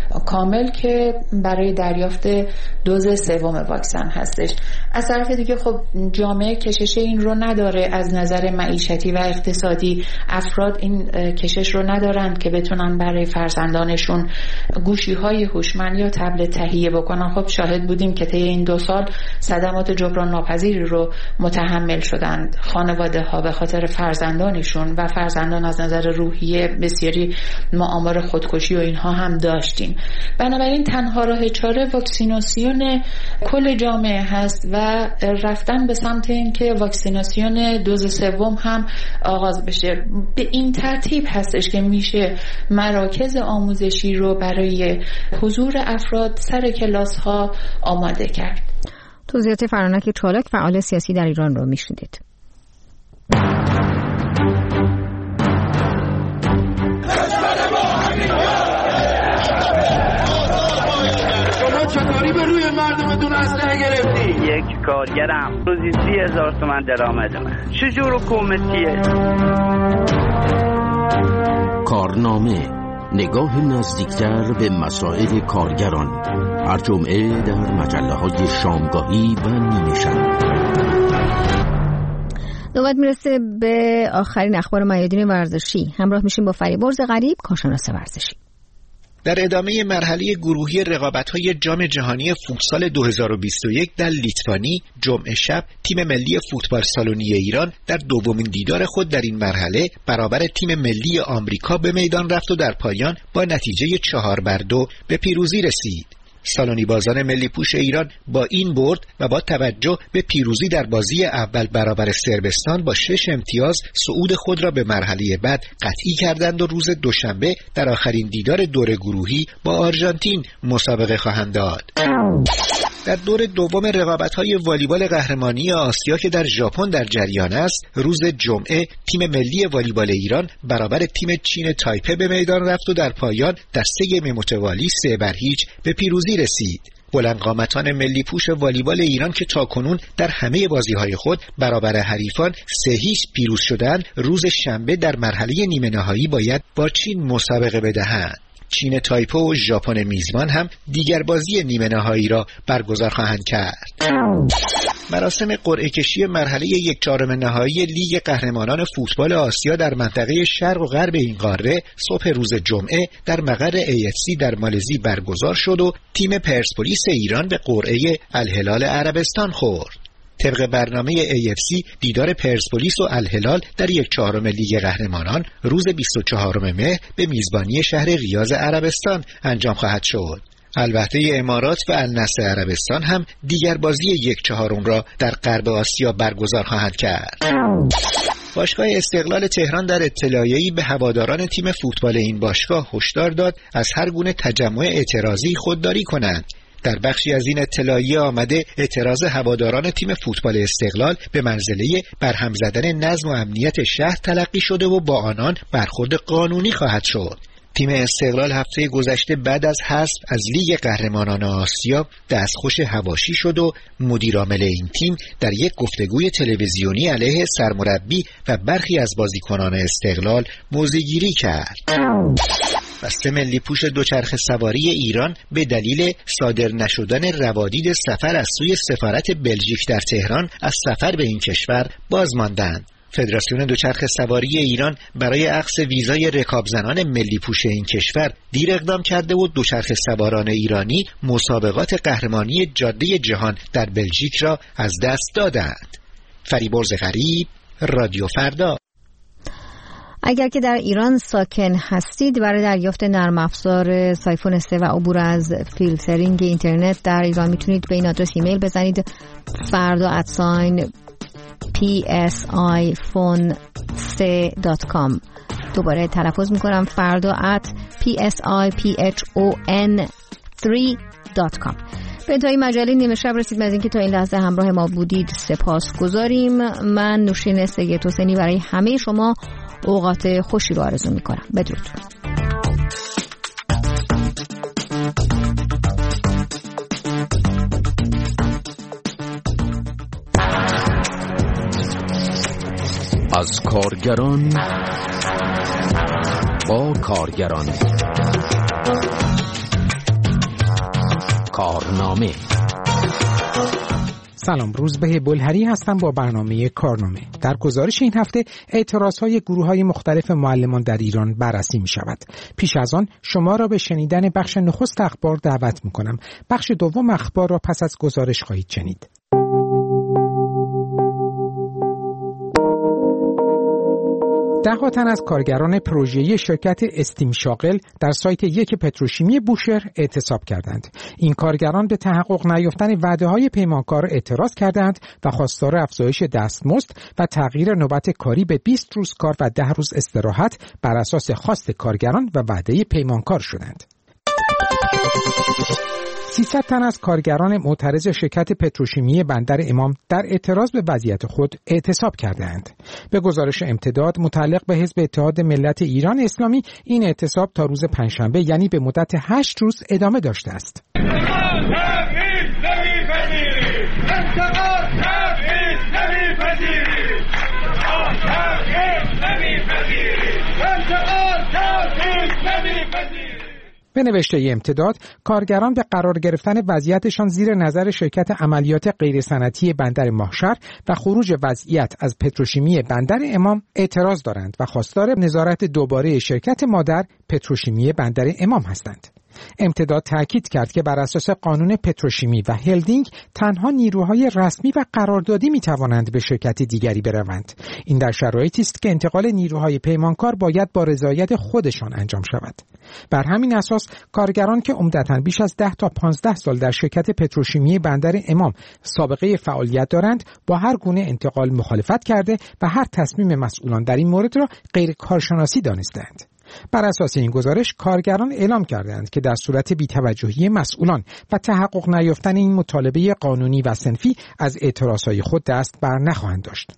کامل که برای دریافت دوز 3 واکسن هستش. از طرف دیگه خب جامعه کشش این رو نداره، از نظر معیشتی و اقتصادی افراد این کشش رو ندارن که بتونن برای فرزندانشون گوشی‌های هوشمند یا تبلت تهیه بکنن. خب شاهد بودیم که طی این 2 سال صدمات جبران ناپذیری رو متحمل شدند خانواده‌ها به خاطر فرزندانشون و فرزندان از نظر روحیه بسیاری ما آمار خودکشی و اینها هم داشتیم. بنابراین تنها راه چاره واکسیناسیون کل جامعه هست و رفتن به سمت اینکه واکسیناسیون دوز 3 هم آغاز بشه. به این ترتیب هستش که میشه مراکز آموزشی رو برای حضور افراد سر کلاس ها آماده کرد. توضیحات فرانک چالاک، فعال سیاسی در ایران رو میشنیدید. چطوری به روی مردمتون اسلحه گرفتی؟ یک کارگرم روزی 30,000 تومان درآمدمه. چجور حکومتیه؟ کارنامه، نگاه نزدیکتر به مسائل کارگران، هر جمعه در مجله‌های شامگاهی و نیمه شب. نوبت میرسه به آخرین اخبار میادین ورزشی. همراه میشیم با فریبرز غریب، کارشناس ورزشی. در ادامه مرحله گروهی رقابت‌های جام جهانی فوتسال 2021 در لیتوانی، جمعه شب تیم ملی فوتبال سالونی ایران در دومین دیدار خود در این مرحله برابر تیم ملی آمریکا به میدان رفت و در پایان با نتیجه 4-2 به پیروزی رسید. سالونی بازان ملی پوش ایران با این برد و با توجه به پیروزی در بازی اول برابر صربستان با 6 امتیاز صعود خود را به مرحله بعد قطعی کردند و روز دوشنبه در آخرین دیدار دور گروهی با آرژانتین مسابقه خواهند داد. در دور دوم رقابت‌های والیبال قهرمانی آسیا که در ژاپن در جریان است، روز جمعه تیم ملی والیبال ایران برابر تیم چین تایپه به میدان رفت و در پایان دسته متوالی 3-0 به پیروزی رسید. بلندقامتان ملی پوش والیبال ایران که تاکنون در همه بازی‌های خود برابر حریفان 3-0 پیروز شدند، روز شنبه در مرحله نیمه نهایی باید با چین مسابقه بدهند. چین تایپه و ژاپن میزبان هم دیگر بازی نیمه نهایی را برگزار خواهند کرد. مراسم قرعه کشی مرحله 1/4 نهایی لیگ قهرمانان فوتبال آسیا در منطقه شرق و غرب این قاره صبح روز جمعه در مقر AFC در مالزی برگزار شد و تیم پرسپولیس ایران به قرعه الهلال عربستان خورد. طبق برنامه AFC دیدار پرسپولیس و الهلال در 1/4 لیگ قهرمانان روز 24 مهر به میزبانی شهر ریاض عربستان انجام خواهد شد. البته امارات و النصر عربستان هم دیگر بازی 1/4 را در غرب آسیا برگزار خواهند کرد. باشگاه استقلال تهران در اطلاعیه‌ای به هواداران تیم فوتبال این باشگاه هشدار داد از هر گونه تجمع اعتراضی خودداری کنند. در بخشی از این اطلاعیه آمده اعتراض هواداران تیم فوتبال استقلال به منزله برهم زدن نظم و امنیت شهر تلقی شده و با آنان برخورد قانونی خواهد شد. تیم استقلال هفته گذشته بعد از حذف از لیگ قهرمانان آسیا دستخوش حواشی شد و مدیرعامل این تیم در یک گفتگوی تلویزیونی علیه سرمربی و برخی از بازیکنان استقلال موضع‌گیری کرد. بسته ملی پوش دوچرخه سواری ایران به دلیل صادر نشدن روادید سفر از سوی سفارت بلژیک در تهران از سفر به این کشور باز ماندند. فدراسیون دوچرخه سواری ایران برای اخذ ویزای رکابزنان ملی پوش این کشور دیر اقدام کرده و دوچرخه سواران ایرانی مسابقات قهرمانی جاده جهان در بلژیک را از دست دادند. فریبرز غریب، رادیو فردا. اگر که در ایران ساکن هستید، برای دریافت نرم افزار سایفون 3 و عبور از فیلترینگ اینترنت در ایران میتونید به این آدرس ایمیل بزنید: fardo@psiphone3.com. دوباره تلفظ میکنم: fardo@psiphone3.com. به انتهای مجله نیمه شب رسید. از اینکه تا این لحظه همراه ما بودید سپاسگزاریم. من نوشین سید حسینی برای همه شما اوقات خوشی رو آرزو میکنم. بدرود. از کارگران با کارگران. کارنامه. سلام، روزبه بلهری هستم با برنامه کارنامه. در گزارش این هفته اعتراضهای گروه‌های مختلف معلمان در ایران بررسی می شود. پیش از آن شما را به شنیدن بخش نخست اخبار دعوت می کنم. بخش دوم اخبار را پس از گزارش خواهید شنید. ده تن از کارگران پروژه‌ای شرکت استیم شاغل در سایت یک پتروشیمی بوشهر اعتصاب کردند. این کارگران به تحقق نیافتن وعده‌های پیمانکار اعتراض کردند و خواستار افزایش دستمزد و تغییر نوبت کاری به 20 روز کار و 10 روز استراحت بر اساس خواست کارگران و وعده پیمانکار شدند. 300 تن از کارگران معترض شرکت پتروشیمی بندر امام در اعتراض به وضعیت خود اعتصاب کردند. به گزارش امتداد متعلق به حزب اتحاد ملت ایران اسلامی، این اعتصاب تا روز پنجشنبه یعنی به مدت 8 روز ادامه داشته است. به نوشته امتداد، کارگران به قرار گرفتن وضعیتشان زیر نظر شرکت عملیات غیرصنعتی بندر ماهشهر و خروج وضعیت از پتروشیمی بندر امام اعتراض دارند و خواستار نظارت دوباره شرکت مادر پتروشیمی بندر امام هستند. امتداد تاکید کرد که بر اساس قانون پتروشیمی و هلدینگ تنها نیروهای رسمی و قراردادی می توانند به شرکت دیگری بروند. این در شرایطی است که انتقال نیروهای پیمانکار باید با رضایت خودشان انجام شود. بر همین اساس کارگران که عمدتاً بیش از 10 تا 15 سال در شرکت پتروشیمی بندر امام سابقه فعالیت دارند با هر گونه انتقال مخالفت کرده و هر تصمیم مسئولان در این مورد را غیر کارشناسی دانستند. بر اساس این گزارش کارگران اعلام کردند که در صورت بی‌توجهی مسئولان و تحقق نیافتن این مطالبه قانونی و صنفی از اعتراضهای خود دست بر نخواهند داشت.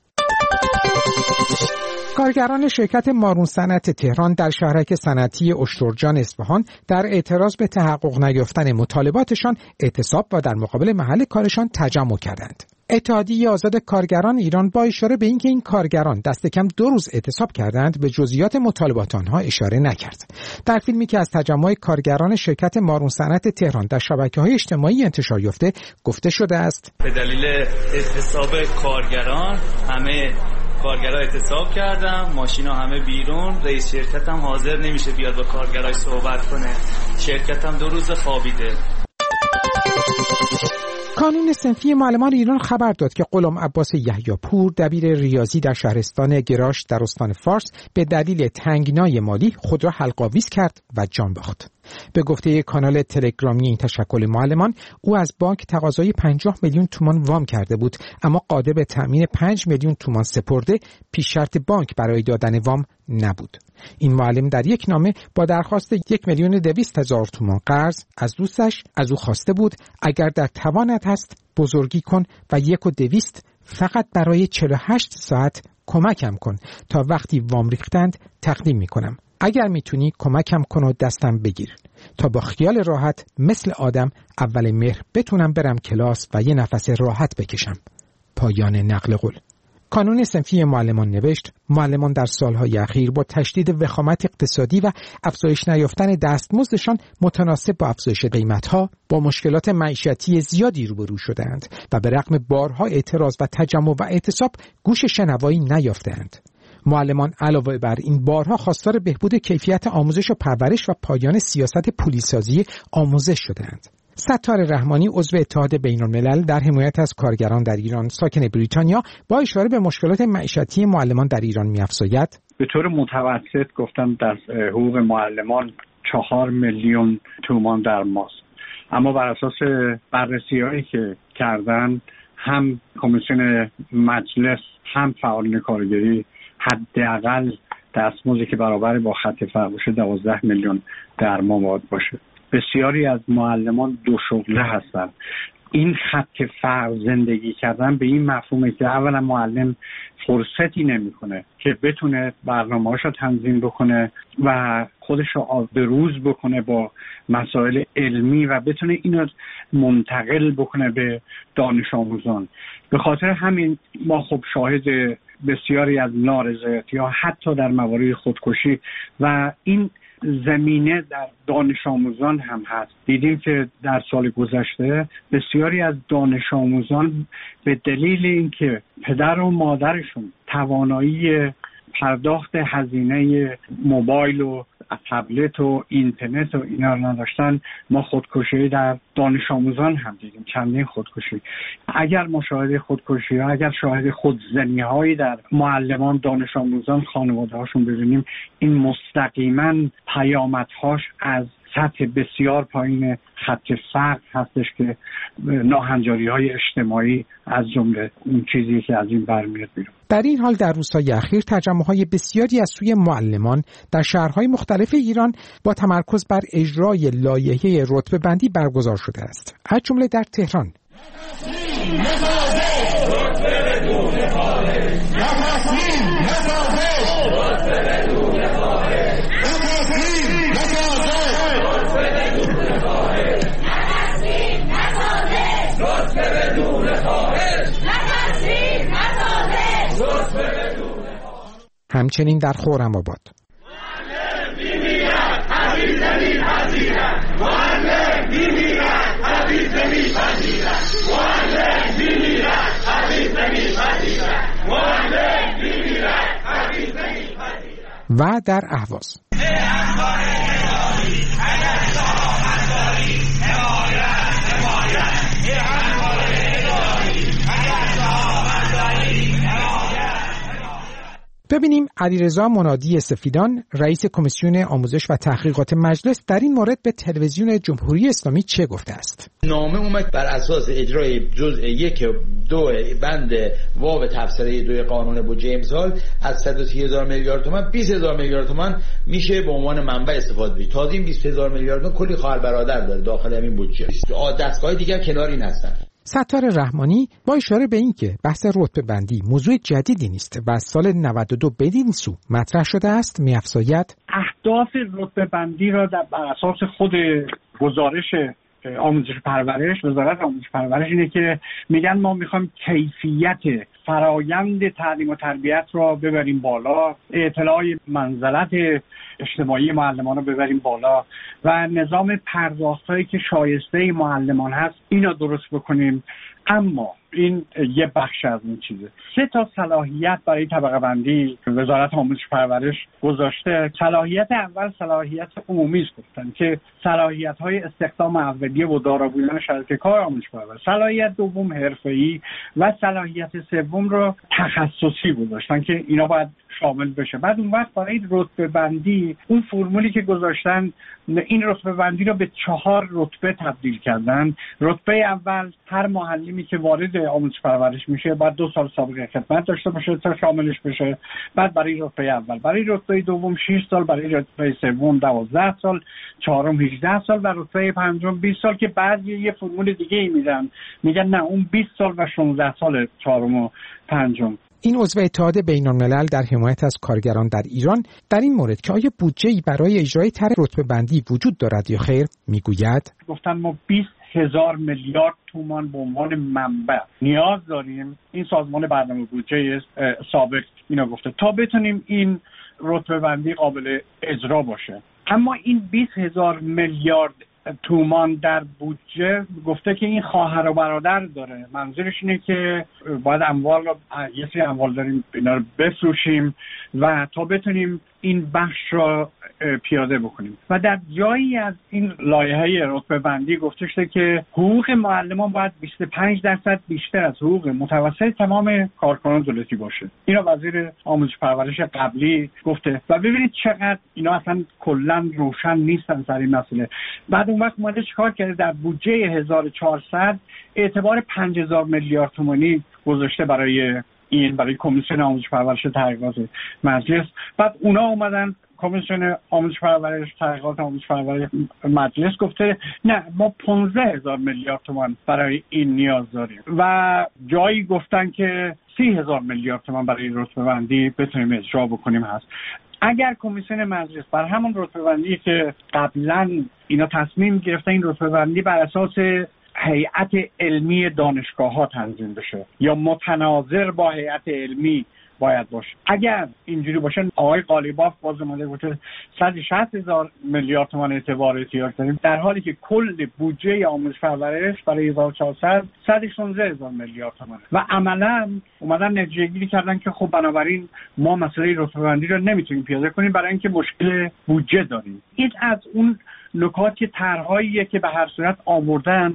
کارگران شرکت مارون صنعت تهران در شهرک صنعتی اشترجان اصفهان در اعتراض به تحقق نیافتن مطالباتشان اعتصاب و در مقابل محل کارشان تجمع کردند. اتحادیه آزاد کارگران ایران با اشاره به اینکه این کارگران دست کم 2 روز اعتصاب کردند به جزئیات مطالبات آنها اشاره نکرد. در فیلمی که از تجمع کارگران شرکت مارون صنعت تهران در شبکه‌های اجتماعی انتشار یافته گفته شده است: به دلیل اعتصاب کارگران همه کارگرها اعتصاب کردن، ماشینا همه بیرون، رئیس شرکت هم حاضر نمیشه بیاد با کارگرای صحبت کنه، شرکت هم 2 روز خوابیده. کانون صنفی معلمان ایران خبر داد که غلام عباس یحیی‌پور دبیر ریاضی در شهرستان گراش در استان فارس به دلیل تنگنای مالی خود را حلق‌آویز کرد و جان باخت. به گفته کانال تلگرامی این تشکل معلمان، او از بانک تقاضای 50 میلیون تومان وام کرده بود، اما قادر به تأمین 5 میلیون تومان سپرده پیش شرط بانک برای دادن وام نبود. این معلم در یک نامه با درخواست 1,200,000 تومان قرض از دوستش از او خواسته بود اگر در توانت هست بزرگی کن و 1,200 فقط برای 48 ساعت کمکم کن تا وقتی وام ریختند تقدیم می کنم. اگر میتونی کمکم کن و دستم بگیر تا با خیال راحت مثل آدم اول مهر بتونم برم کلاس و یه نفس راحت بکشم. پایان نقل قول. کانون صنفی معلمان نوشت معلمان در سالهای اخیر با تشدید وخامت اقتصادی و افزایش نیافتن دستمزدشان متناسب با افزایش قیمتها با مشکلات معیشتی زیادی روبرو شدند و به رغم بارها اعتراض و تجمع و اعتصاب گوش شنوایی نیافتند. معلمان علاوه بر این بارها خواستار بهبود کیفیت آموزش و پرورش و پایان سیاست پولیسازی آموزش شدند. ستار رحمانی عضو اتحاد بین‌الملل در حمایت از کارگران در ایران ساکن بریتانیا با اشاره به مشکلات معیشتی معلمان در ایران می‌افزاید به طور متوسط گفتم در حقوق معلمان 4 میلیون تومان در ماست، اما بر اساس بررسی‌هایی که کردن هم کمیسیون مجلس هم فعالان کارگری حداقل دستمزدی که برابر با خط فقر باشه 12 میلیون در ماه باید باشه. بسیاری از معلمان دو شغله هستند. این خط فقر زندگی کردن به این مفهومه که اولا معلم فرصتی نمیکنه که بتونه برنامه‌هاشو تنظیم بکنه و خودش رو بروز بکنه با مسائل علمی و بتونه اینو منتقل بکنه به دانش آموزان. به خاطر همین ما خب شاهد بسیاری از نارضایتی ها حتی در موارد خودکشی و این زمینه در دانش آموزان هم هست. دیدیم که در سال گذشته بسیاری از دانش آموزان به دلیل اینکه پدر و مادرشون توانایی پرداخت هزینه موبایل و تبلت و اینترنت و اینا رو نداشتن، ما خودکشی در دانش آموزان هم دیدیم، چندین خودکشی. اگر مشاهده خودکشی ها، اگر شاهد خودزنی هایی در معلمان، دانش آموزان، خانواده هاشون ببینیم، این مستقیما پیامدهاش از سطح بسیار پایین خط فقر هستش که ناهنجاری های اجتماعی از جمله اون چیزی که از این برمیاد بیرون. در این حال در روزهای اخیر تجمع‌های بسیاری از سوی معلمان در شهرهای مختلف ایران با تمرکز بر اجرای لایحه رتبه‌بندی برگزار شده است. از جمله در تهران. همچنین در خرم‌آباد. و در اهواز. ببینیم علیرضا منادی سفیدان رئیس کمیسیون آموزش و تحقیقات مجلس در این مورد به تلویزیون جمهوری اسلامی چه گفته است؟ نامه اومد بر اساس اجرای جزء 1.2 بند واو تفسیری 2 قانون بودجه امسال از 130,000 میلیارد تومان 20,000 میلیارد تومان میشه به عنوان منبع استفاده بشه. تازه این 20,000 میلیارد تومان کلی خواهر برادر داره داخل همین بودجه. دستگاه دیگه کنار این هستن. ستار رحمانی با اشاره به این که بحث رتبه بندی موضوع جدیدی نیست و از سال 92 بدین سو مطرح شده است، می‌افزاید اهداف رتبه بندی را بر اساس خود گزارش آموزش پرورش، وزارت آموزش پرورش اینه که میگن ما میخوایم کیفیت فرایند تعلیم و تربیت را ببریم بالا، اطلاع منزلت اجتماعی معلمان رو ببریم بالا و نظام پرداختایی که شایسته معلمان هست اینا درست بکنیم. اما این یه بخش از این چیزه. 3 صلاحیت برای طبقه بندی وزارت آموزش پرورش گذاشته. صلاحیت اول صلاحیت عمومی است، گفتن که صلاحیت‌های استخدام اولیه و دارا بودن شرایط کار آموزش پرورش. صلاحیت دوم حرفه‌ای و صلاحیت سوم رو تخصصی گذاشتن که اینا باید شامل بشه. بعد اون وقت برای رتبه بندی اون فرمولی که گذاشتن این رتبه بندی رو به 4 رتبه تبدیل کردن. رتبه اول هر معلمی که وارد آموزش پرورش میشه بعد 2 سال سابقه خدمت داشته باشه تا شاملش بشه. بعد برای رتبه اول، برای رتبه دوم 6 سال، برای رتبه سوم 12 سال، چهارم 18 سال و رتبه پنجم 20 سال که بعضی یه فرمول دیگه ای میدن، میگن نه اون 20 سال و 16 سال چهارم و پنجم. این عضو اتحاد بین‌الملل در حمایت از کارگران در ایران در این مورد که آیا بودجه‌ای برای اجرای طرح رتبه‌بندی وجود دارد یا خیر میگوید گفتن ما 20,000 میلیارد تومان به عنوان منبع نیاز داریم. این سازمان برنامه بودجه سابق اینا گفته تا بتونیم این رتبه‌بندی قابل اجرا باشه. اما این 20,000 میلیارد تومان در بودجه گفته که این خواهر و برادر داره. منظورش اینه که باید یه سری اموال داریم اینا رو بفروشیم و تا بتونیم این بخش رو پیاده بکنیم. و در جایی از این لایحه رتبه‌بندی گفته شده که حقوق معلمان باید 25% بیشتر از حقوق متوسط تمام کارکنان دولتی باشه. اینا وزیر آموزش پرورش قبلی گفته و ببینید چقدر اینا اصلا کلا روشن نیستن سر این مسئله. بعد اون وقت اومده چیکار کرده؟ در بودجه 1400 اعتبار 5000 میلیارد تومانی گذاشته برای کمیسیون آموزش پرورش تحقیقات مجلس. بعد اونا اومدن کمیسیون آموزش پرورش تحقیقات آموزش پرورش مجلس گفته نه ما 15,000 میلیارد تومان برای این نیاز داریم و جایی گفتن که 30,000 میلیارد تومان برای این رتبه‌بندی بتونیم اجرا بکنیم هست. اگر کمیسیون مجلس بر همون رتبه‌بندی که قبلا اینا تصمیم گرفتن این رتبه‌بندی بر اساس هیئت علمی دانشگاه‌ها تنظیم بشه یا متناظر با هیئت علمی باید باشه، اگر اینجوری باشه آقای قالیباف باز اومده گفته 160,000 میلیارد تومان اعتبار احتیاج داریم، در حالی که کل بودجه آموزش پرورش برای 1400 116,000 میلیارد تومانه و عملا اومدن نتیجه گیری کردن که خب بنابراین ما مسئله رتبه‌بندی رو نمیتونیم پیاده کنیم برای اینکه مشکل بودجه داریم. این از اون نکات که طرح‌هاییه که به هر صورت آوردن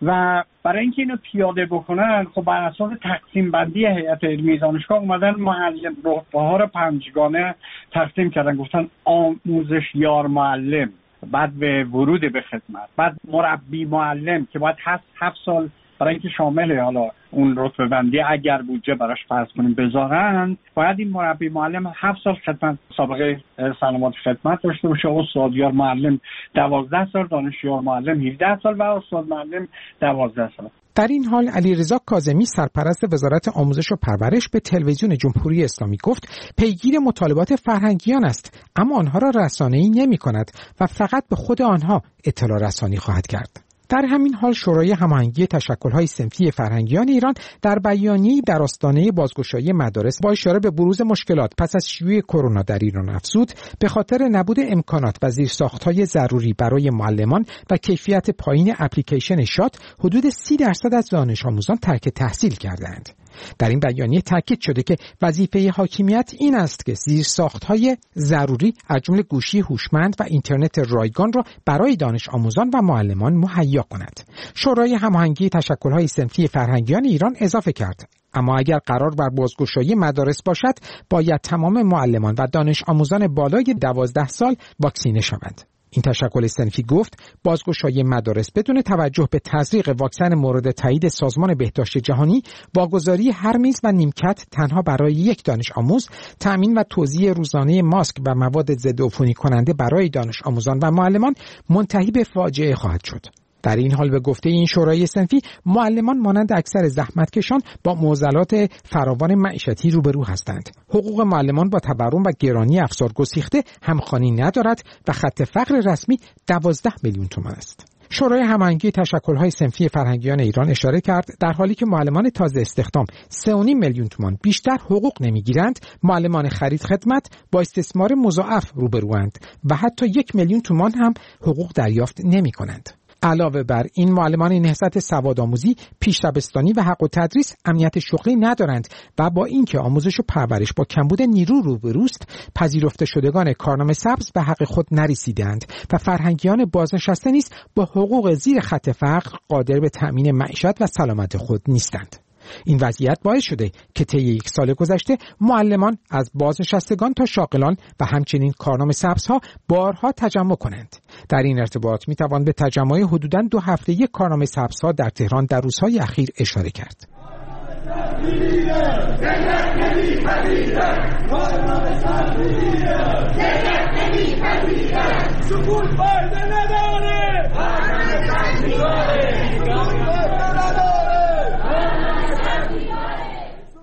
و برای اینکه اینو پیاده بکنن خب بر اساس تقسیم بندی هیئت علمی دانشگاه اومدن معلم رتبه‌ها رو پنجگانه تقسیم کردن. گفتن آموزش یار معلم، بعد به ورود به خدمت، بعد مربی معلم که باید 7 سال برای اینکه شامل حالا اون رتبه بندی اگر بودجه براش فرض کنیم بذارن، باید این مربی معلم 7 سال خدمت سابقه سلامت خدمت داشته باشه، استادیار معلم 12 سال، دانشیار معلم 17 سال و استاد معلم 12 سال. در این حال علیرضا کاظمی سرپرست وزارت آموزش و پرورش به تلویزیون جمهوری اسلامی گفت پیگیر مطالبات فرهنگیان است، اما آنها را رسانه‌ای نمی‌کند و فقط به خود آنها اطلاع رسانی خواهد کرد. در همین حال شورای هماهنگی تشکل‌های صنفی فرهنگیان ایران در بیانیه‌ای در آستانه بازگشایی مدارس با اشاره به بروز مشکلات پس از شیوع کرونا در ایران افزود به خاطر نبود امکانات و زیرساخت‌های ضروری برای معلمان و کیفیت پایین اپلیکیشن شات حدود 30% از دانش آموزان ترک تحصیل کردند. در این بیانیه تاکید شده که وظیفه حاکمیت این است که زیرساخت‌های ضروری از جمله گوشی هوشمند و اینترنت رایگان را برای دانش آموزان و معلمان مهیا کند. شورای هماهنگی تشکل‌های صنفی فرهنگیان ایران اضافه کرد اما اگر قرار بر بازگشایی مدارس باشد باید تمام معلمان و دانش آموزان بالای 12 سال واکسینه شوند. این تشکل صنفی گفت بازگشایی مدارس بدون توجه به تزریق واکسن مورد تایید سازمان بهداشت جهانی، واگذاری هر میز و نیمکت تنها برای یک دانش آموز، تأمین و توزیع روزانه ماسک و مواد ضد عفونی کننده برای دانش آموزان و معلمان منتهی به فاجعه خواهد شد. در این حال به گفته این شورای صنفی معلمان مانند اکثر زحمتکشان با معضلات فراوان معیشتی روبرو هستند. حقوق معلمان با تورم و گرانی افزار گسیخته همخوانی ندارد و خط فقر رسمی 12 میلیون تومان است. شورای هماهنگی تشکل‌های صنفی فرهنگیان ایران اشاره کرد در حالی که معلمان تازه استخدام 3.5 میلیون تومان بیشتر حقوق نمیگیرند، معلمان خرید خدمت با استثمار مضاعف روبروند و حتی 1 میلیون تومان هم حقوق دریافت نمی‌کنند. علاوه بر این معلمان نهضت سوادآموزی، پیش دبستانی و حق التدریس امنیت شغلی ندارند و با اینکه آموزش و پرورش با کمبود نیرو روبروست، پذیرفته شدگان کارنامه سبز به حق خود نرسیدند و فرهنگیان بازنشسته نیز با حقوق زیر خط فقر قادر به تأمین معیشت و سلامت خود نیستند. این وضعیت باعث شده که طی 1 سال گذشته معلمان از بازنشستگان تا شاغلان و همچنین کارنامه سبزها بارها تجمع کنند. در این ارتباط میتوان به تجمع حدوداً 2 هفته‌ای کارنامه سبزها در تهران در روزهای اخیر اشاره کرد.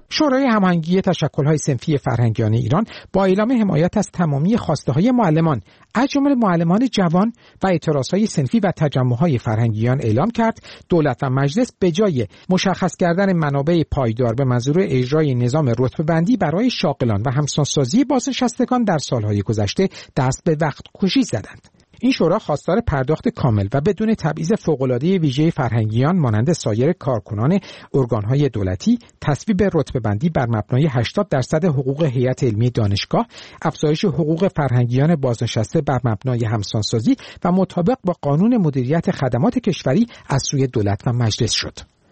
شورای هماهنگی تشکل‌های صنفی فرهنگیان ایران با اعلام حمایت از تمامی خواسته‌های معلمان از جمله معلمان جوان و اعتراضهای صنفی و تجمع‌های فرهنگیان اعلام کرد دولت و مجلس به جای مشخص کردن منابع پایدار به منظور اجرای نظام رتبه‌بندی برای شاغلان و همسانسازی بازنشستگان در سالهای گذشته دست به وقت کشی زدند. این شورا خواستار پرداخت کامل و بدون تبعیض فوق‌العاده ویژه فرهنگیان مانند سایر کارکنان ارگان‌های دولتی، تصویب رتبه‌بندی بر مبنای 80% حقوق هیئت علمی دانشگاه، افزایش حقوق فرهنگیان بازنشسته بر مبنای همسانسازی و مطابق با قانون مدیریت خدمات کشوری از سوی دولت و مجلس شد.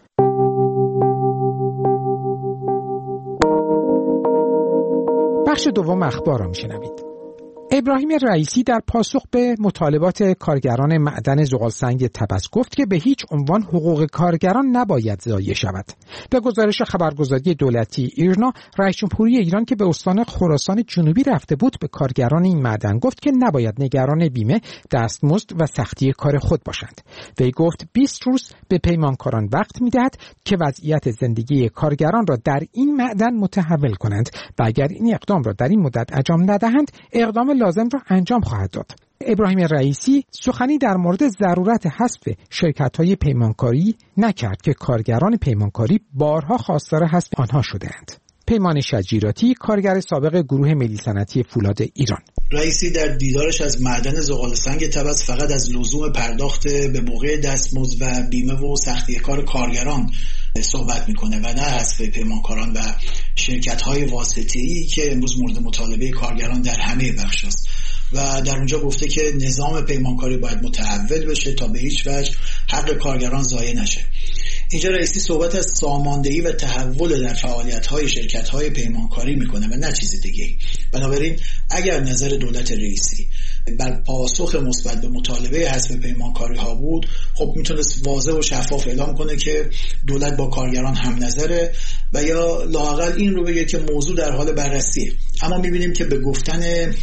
بخش دوم اخبار را میشنوید. ابراهیم رئیسی در پاسخ به مطالبات کارگران معدن زغالسنگ طبس گفت که به هیچ عنوان حقوق کارگران نباید ضایع شود. به گزارش خبرگزاری دولتی ایرنا، رئیس جمهوری ایران که به استان خراسان جنوبی رفته بود به کارگران این معدن گفت که نباید نگران بیمه، دستمزد و سختی کار خود باشند. وی گفت 20 روز به پیمانکاران وقت می‌دهد که وضعیت زندگی کارگران را در این معدن متحول کنند و اگر این اقدام را در این مدت انجام ندهند اقدام لازم را انجام خواهد داد. ابراهیم رئیسی سخنی در مورد ضرورت حذف شرکت‌های پیمانکاری نکرد که کارگران پیمانکاری بارها خواستار حذف آنها شده‌اند. پیمان شجیراتی، کارگر سابق گروه ملی صنعتی فولاد ایران. رئیسی در دیدارش از معدن زغالسنگ طبس فقط از لزوم پرداخت به موقع دستمزد و بیمه و سختی کار کارگران صحبت میکنه و نه حذف پیمانکاران و شرکت‌های واسطه‌ای که امروز مورد مطالبه کارگران در همه بخش است و در اونجا گفته که نظام پیمانکاری باید متحول بشه تا به هیچ وجه حق کارگران ضایع نشه. اینجا رئیسی صحبت از ساماندهی و تحول در فعالیت‌های شرکت‌های پیمانکاری میکنه و نه چیز دیگه. بنابراین اگر نظر دولت رئیسی بر پاسخ مثبت به مطالبه حذف پیمانکاری ها بود، خب میتونست واضح و شفاف اعلام کنه که دولت با کارگران هم نظره و یا لااقل این رو بگه که موضوع در حال بررسیه. اما میبینیم که به گفتن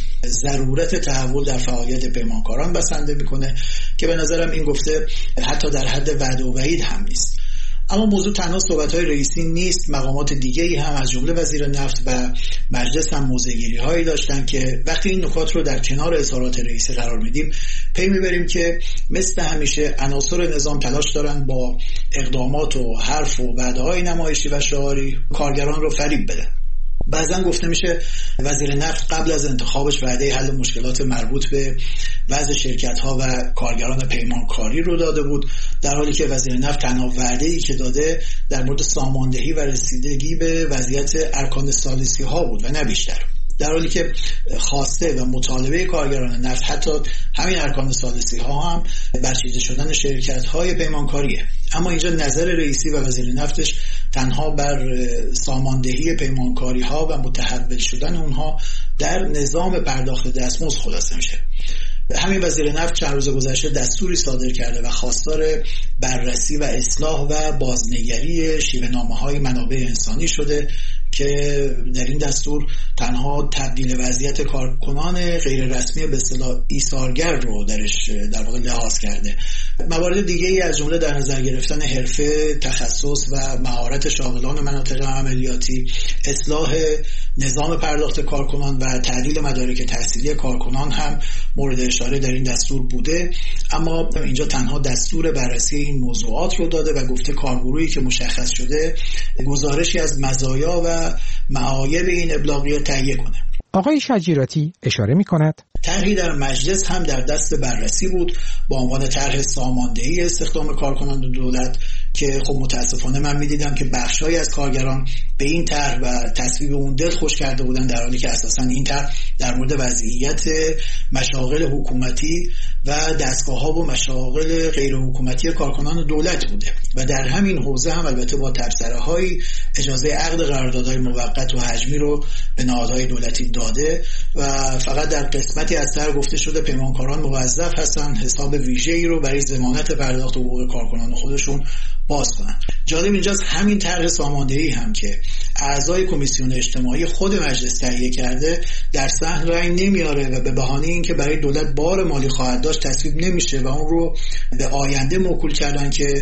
ضرورت تحول در فعالیت پیمانکاران بسنده میکنه که به نظرم این گفته حتی در حد وعده و وعید هم نیست. اما موضوع تنها صحبت‌های رئیسی نیست، مقامات دیگه‌ای هم از جمله وزیر نفت و مجلس هم موضع‌گیری‌هایی داشتن که وقتی این نکات رو در کنار اظهارات رئیسی قرار میدیم پی میبریم که مثل همیشه عناصر نظام تلاش دارن با اقدامات و حرف و وعده‌های نمایشی و شعاری کارگران رو فریب بدن. بعضا گفته میشه وزیر نفت قبل از انتخابش وعده حل مشکلات مربوط به وضع شرکت‌ها و کارگران پیمانکاری رو داده بود، در حالی که وزیر نفت تنها وعده‌ای که داده در مورد ساماندهی و رسیدگی به وضعیت ارکان ثالثی‌ها بود و نه بیشتر. در حالی که خواسته و مطالبه کارگران نفت حتی همین ارکان ثالثی‌ها هم برچیده شدن شرکت‌های پیمانکاریه. اما اینجا نظر رئیسی و وزیر نفتش تنها بر ساماندهی پیمانکاری‌ها و متحول شدن اونها در نظام پرداخت دستمزد خلاصه میشه. همین وزیر نفت چند روز گذشته دستوری صادر کرده و خواستار بررسی و اصلاح و بازنگری شیوه‌نامه‌های منابع انسانی شده که در این دستور تنها تبدیل وضعیت کارکنان غیر رسمی به اصطلاح ایثارگر رو درش در واقع لحاظ کرده. موارد دیگه‌ای از جمله در نظر گرفتن حرفه، تخصص و مهارت شاغلان مناطق عملیاتی، اصلاح نظام پرداخت کارکنان و تعدیل مدارک تحصیلی کارکنان هم مورد اشاره در این دستور بوده. اما اینجا تنها دستور بررسی این موضوعات رو داده و گفته کارگروهی که مشخص شده گزارشی از مزایا و معایب این ابلاغیه تهیه کنه. آقای شجیراتی اشاره می‌کند طرحی در مجلس هم در دست بررسی بود با عنوان طرح ساماندهی استخدام کارکنان دولت که خب متاسفانه من می‌دیدم که بخش‌هایی از کارگران به این طرح و تصویب اون دلخوش کرده بودن، در حالی که اساساً این طرح در مورد وضعیت مشاغل حکومتی و دستگاه‌ها و مشاغل غیر حکومتی کارکنان دولت بوده و در همین حوزه هم البته با تبصره‌های اجازه عقد قراردادهای موقت و حجمی رو به نهادهای دولتی داده و فقط در قسمتی از طرح گفته شده پیمانکاران موظف هستن حساب ویژه‌ای رو برای ضمانت پرداخت حقوق کارکنان خودشون باز کنن. جالب اینجاست همین طرح ساماندهی هم که اعضای کمیسیون اجتماعی خود مجلس تهیه کرده در صحن رأی نمیاره و به بهانه اینکه برای دولت بار مالی خواهد داشت تصویب نمیشه و اون رو به آینده موکول کردن که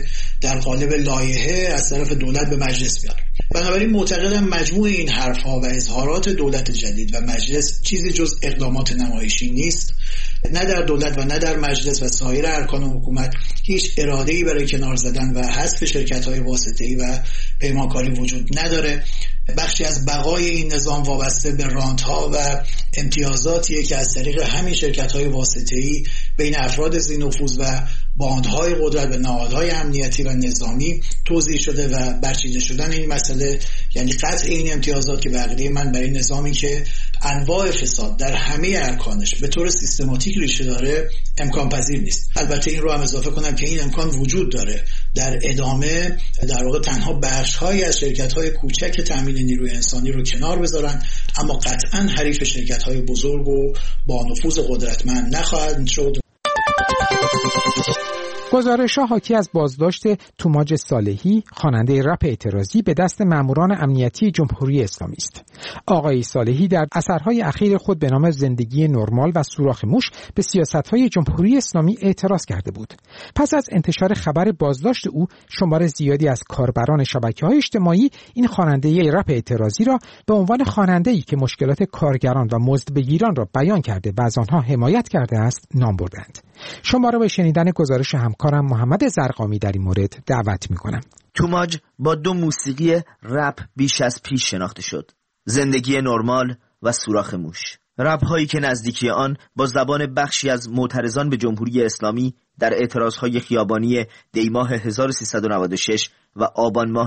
در قالب لایحه از طرف دولت به مجلس بیاره. بنابراین معتقدم مجموع این حرفها و اظهارات دولت جدید و مجلس چیزی جز اقدامات نمایشی نیست. نه در دولت و نه در مجلس و سایر ارکان حکومت هیچ اراده‌ای برای کنار زدن و حذف شرکت‌های واسطه‌ای و پیمانکاری وجود نداره. بخشی از بقای این نظام وابسته به رانت‌ها و امتیازاتیه که از طریق همین شرکت‌های واسطه‌ای بین افراد ذی‌نفوذ و باندهای قدرت به نهادهای امنیتی و نظامی توزیع شده و برچیده شدن این مسئله یعنی قطع این امتیازات که بقیه من برای نظامی که انواع فساد در همه ارکانش به طور سیستماتیک ریشه داره امکان پذیر نیست. البته این رو هم اضافه کنم که این امکان وجود داره. در ادامه در واقع تنها بخش‌هایی از شرکت‌های کوچک تامین نیروی انسانی رو کنار بذارن، اما قطعاً حریف شرکت‌های بزرگ و با نفوذ قدرتمند نخواهند شد. گزارش‌ها حاکی از بازداشت توماج صالحی، خواننده رپ اعتراضی، به دست ماموران امنیتی جمهوری اسلامی است. آقای صالحی در اثرهای اخیر خود به نام زندگی نرمال و سوراخ موش به سیاست‌های جمهوری اسلامی اعتراض کرده بود. پس از انتشار خبر بازداشت او، شمار زیادی از کاربران شبکه‌های اجتماعی این خواننده رپ اعتراضی را به عنوان خواننده‌ای که مشکلات کارگران و مزدبگیران را بیان کرده و از آنها حمایت کرده است نام بردند. شما را به شنیدن گزارش همکارم محمد زرقامی در این مورد دعوت می‌کنم. توماج با دو موسیقی رپ بیش از پیش شناخته شد: زندگی نرمال و سوراخ موش. رپ هایی که نزدیکی آن با زبان بخشی از معترضان به جمهوری اسلامی در اعتراضهای خیابانی دی ماه 1396 و آبان ماه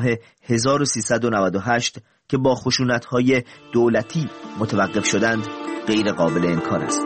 1398 که با خشونت‌های دولتی متوقف شدند غیر قابل انکار است.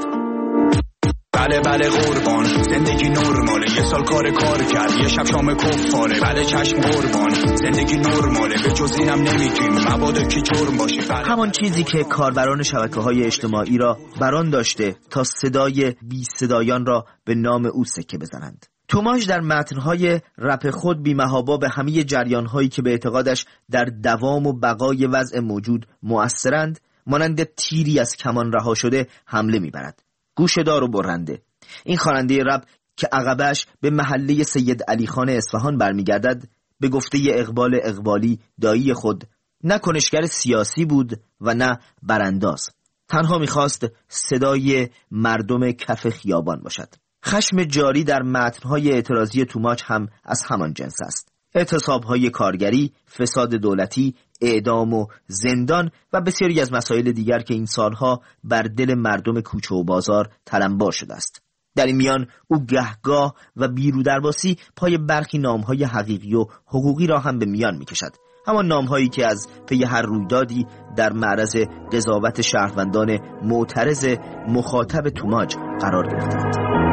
بله قربان، زندگی نرماله، یه سال کار کرد، یه شب شام کفاره، بله چشم قربان، زندگی نرماله، به جز اینم نمیگیم مبادا کی جرم باشه. همان چیزی که کاربران شبکه‌های اجتماعی را بران داشته تا صدای بی صدایان را به نام او سکه بزنند. توماج در متن‌های رپ خود بی‌محابا به همه جریان‌هایی که به اعتقادش در دوام و بقای وضع موجود مؤثرند مانند تیری از کمان رها شده حمله می‌برد. گوشه‌دار و برنده. این خواننده رپ که عقبش به محله سید علی خان اصفهان برمیگردد، به گفته اقبال اقبالی دایی خود نه کنشگر سیاسی بود و نه برانداز. تنها میخواست صدای مردم کف خیابان باشد. خشم جاری در متن‌های اعتراضی توماج هم از همان جنس است. اعتصاب‌های کارگری، فساد دولتی، اعدام و زندان و بسیاری از مسائل دیگر که این سالها بر دل مردم کوچه و بازار تلمبار شده است. در این میان او گهگاه و بیرودرباسی پای برخی نام‌های حقیقی و حقوقی را هم به میان می‌کشد. همان نام‌هایی که از پی هر رویدادی در معرض قضاوت شهروندان معترض مخاطب توماج قرار گرفتند.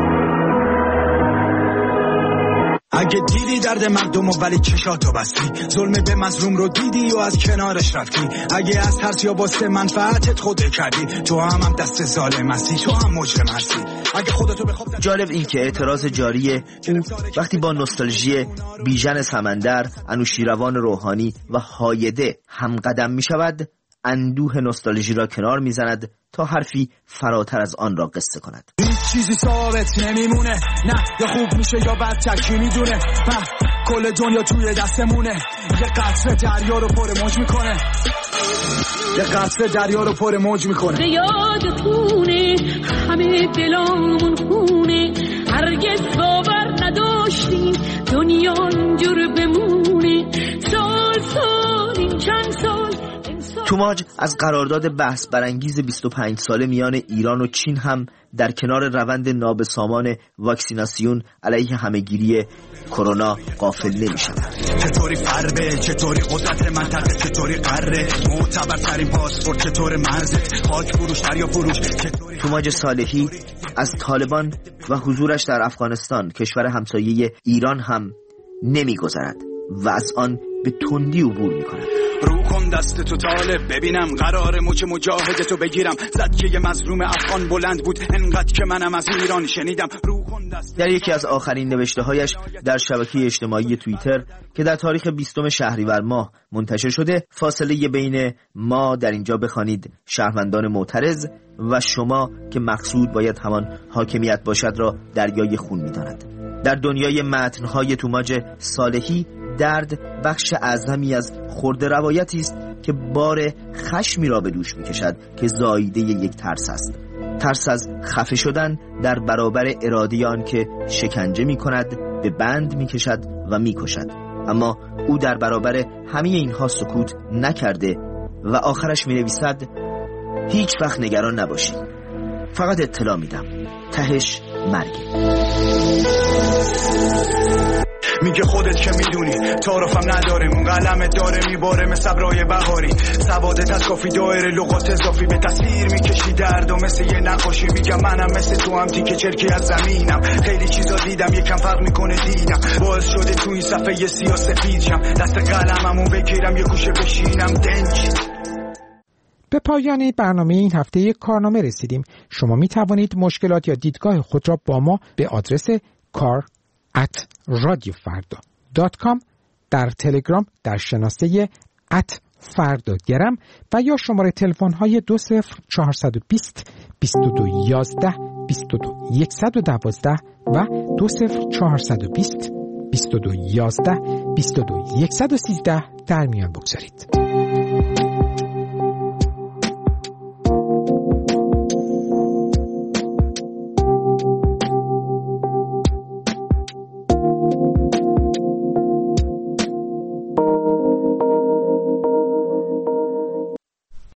اگه دیدی درد مردم و ولی چشاتو بستی، ظلم به مظلوم رو دیدی و از کنارش رفتی، اگه از ترس یا واسه منفعتت خوده کردی، تو هم دست ظالم هستی، تو هم مجرم هستی. اگه خودتو بخواد. جالب این که اعتراض جاری او وقتی با نوستالژی بیژن سمندر، انوشیروان روحانی و هایده هم قدم می شود، اندوه نوستالژی را کنار می زند تا حرفی فراتر از آن را قصه کند. هیچ چیزی ثابت نمیمونه، نه یا خوب میشه یا بدتر کی میدونه، کل دنیا توی دستمونه، یه قطره دریا رو پر موج میکنه، یه قطره دریا رو پر موج میکنه. به یاد خونه همه دلامون خونه، هرگز باور نداشتیم دنیا اینجور بمونه، سال این چند سال. توماج از قرارداد بحث برانگیز 25 ساله میان ایران و چین هم در کنار روند نابسامان واکسیناسیون علیه همهگیری کرونا غافل نمی‌شود. چطوری فربه، چطوری قدرت منطقه، چطوری قره، معتبرترین پاسپورت، چطور مرزت، خاک فروش دریا فروش. توماج صالحی از طالبان و حضورش در افغانستان کشور همسایه ایران هم نمی‌گذرد و از آن به تندی عبور می‌کند. رو کن دست تو طالب، ببینم قرار موج مجاهدتو بگیرم، زد که یه مظلوم افغان بلند بود انقدر که منم از ایران شنیدم. رو کن دست. در یکی از آخرین نوشته‌هایش در شبکه اجتماعی توییتر که در تاریخ 20 شهریور ماه منتشر شده، فاصله بین ما در اینجا بخوانید شهروندان معترض و شما که مقصود باید همان حاکمیت باشد را دریای خون می‌داند. در دنیای متن‌های توماج صالحی درد بخش اعظمی از خرد روایتی است که بار خشمی را به دوش می‌کشد که زاییده یک ترس است. ترس از خفه شدن در برابر اراده آن که شکنجه می‌کند، به بند می‌کشد و می‌کشد. اما او در برابر همه اینها سکوت نکرده و آخرش می‌نویسد هیچ وقت نگران نباشید، فقط اطلاع میدم، تهش مرگه. میگه خودت که میدونی تعارفم نداریم، اون قلمت داره میباره مثل ابرای بهاری، سوادت از کافی دایره لغات اضافی به تصویر میکشی درد و مثل یه نقاشی. میگم منم مثل تو هم تیکه چرکی از زمینم، خیلی چیزا دیدم یکم فرق میکنه دیدم، باعث شده تو این صفحه یه سیاه سفید شم، دست قلممو بگیرم یه گوشه بشینم دنج. به پایان برنامه این هفته کارنامه رسیدیم. شما می توانید مشکلات یا دیدگاه خود را با ما به آدرس kar@radiofarda.com در تلگرام در شناسه @fardagram و یا شماره تلفن های 20420 2211 22 112 و 20420 2211 22 113 در میان بگذارید.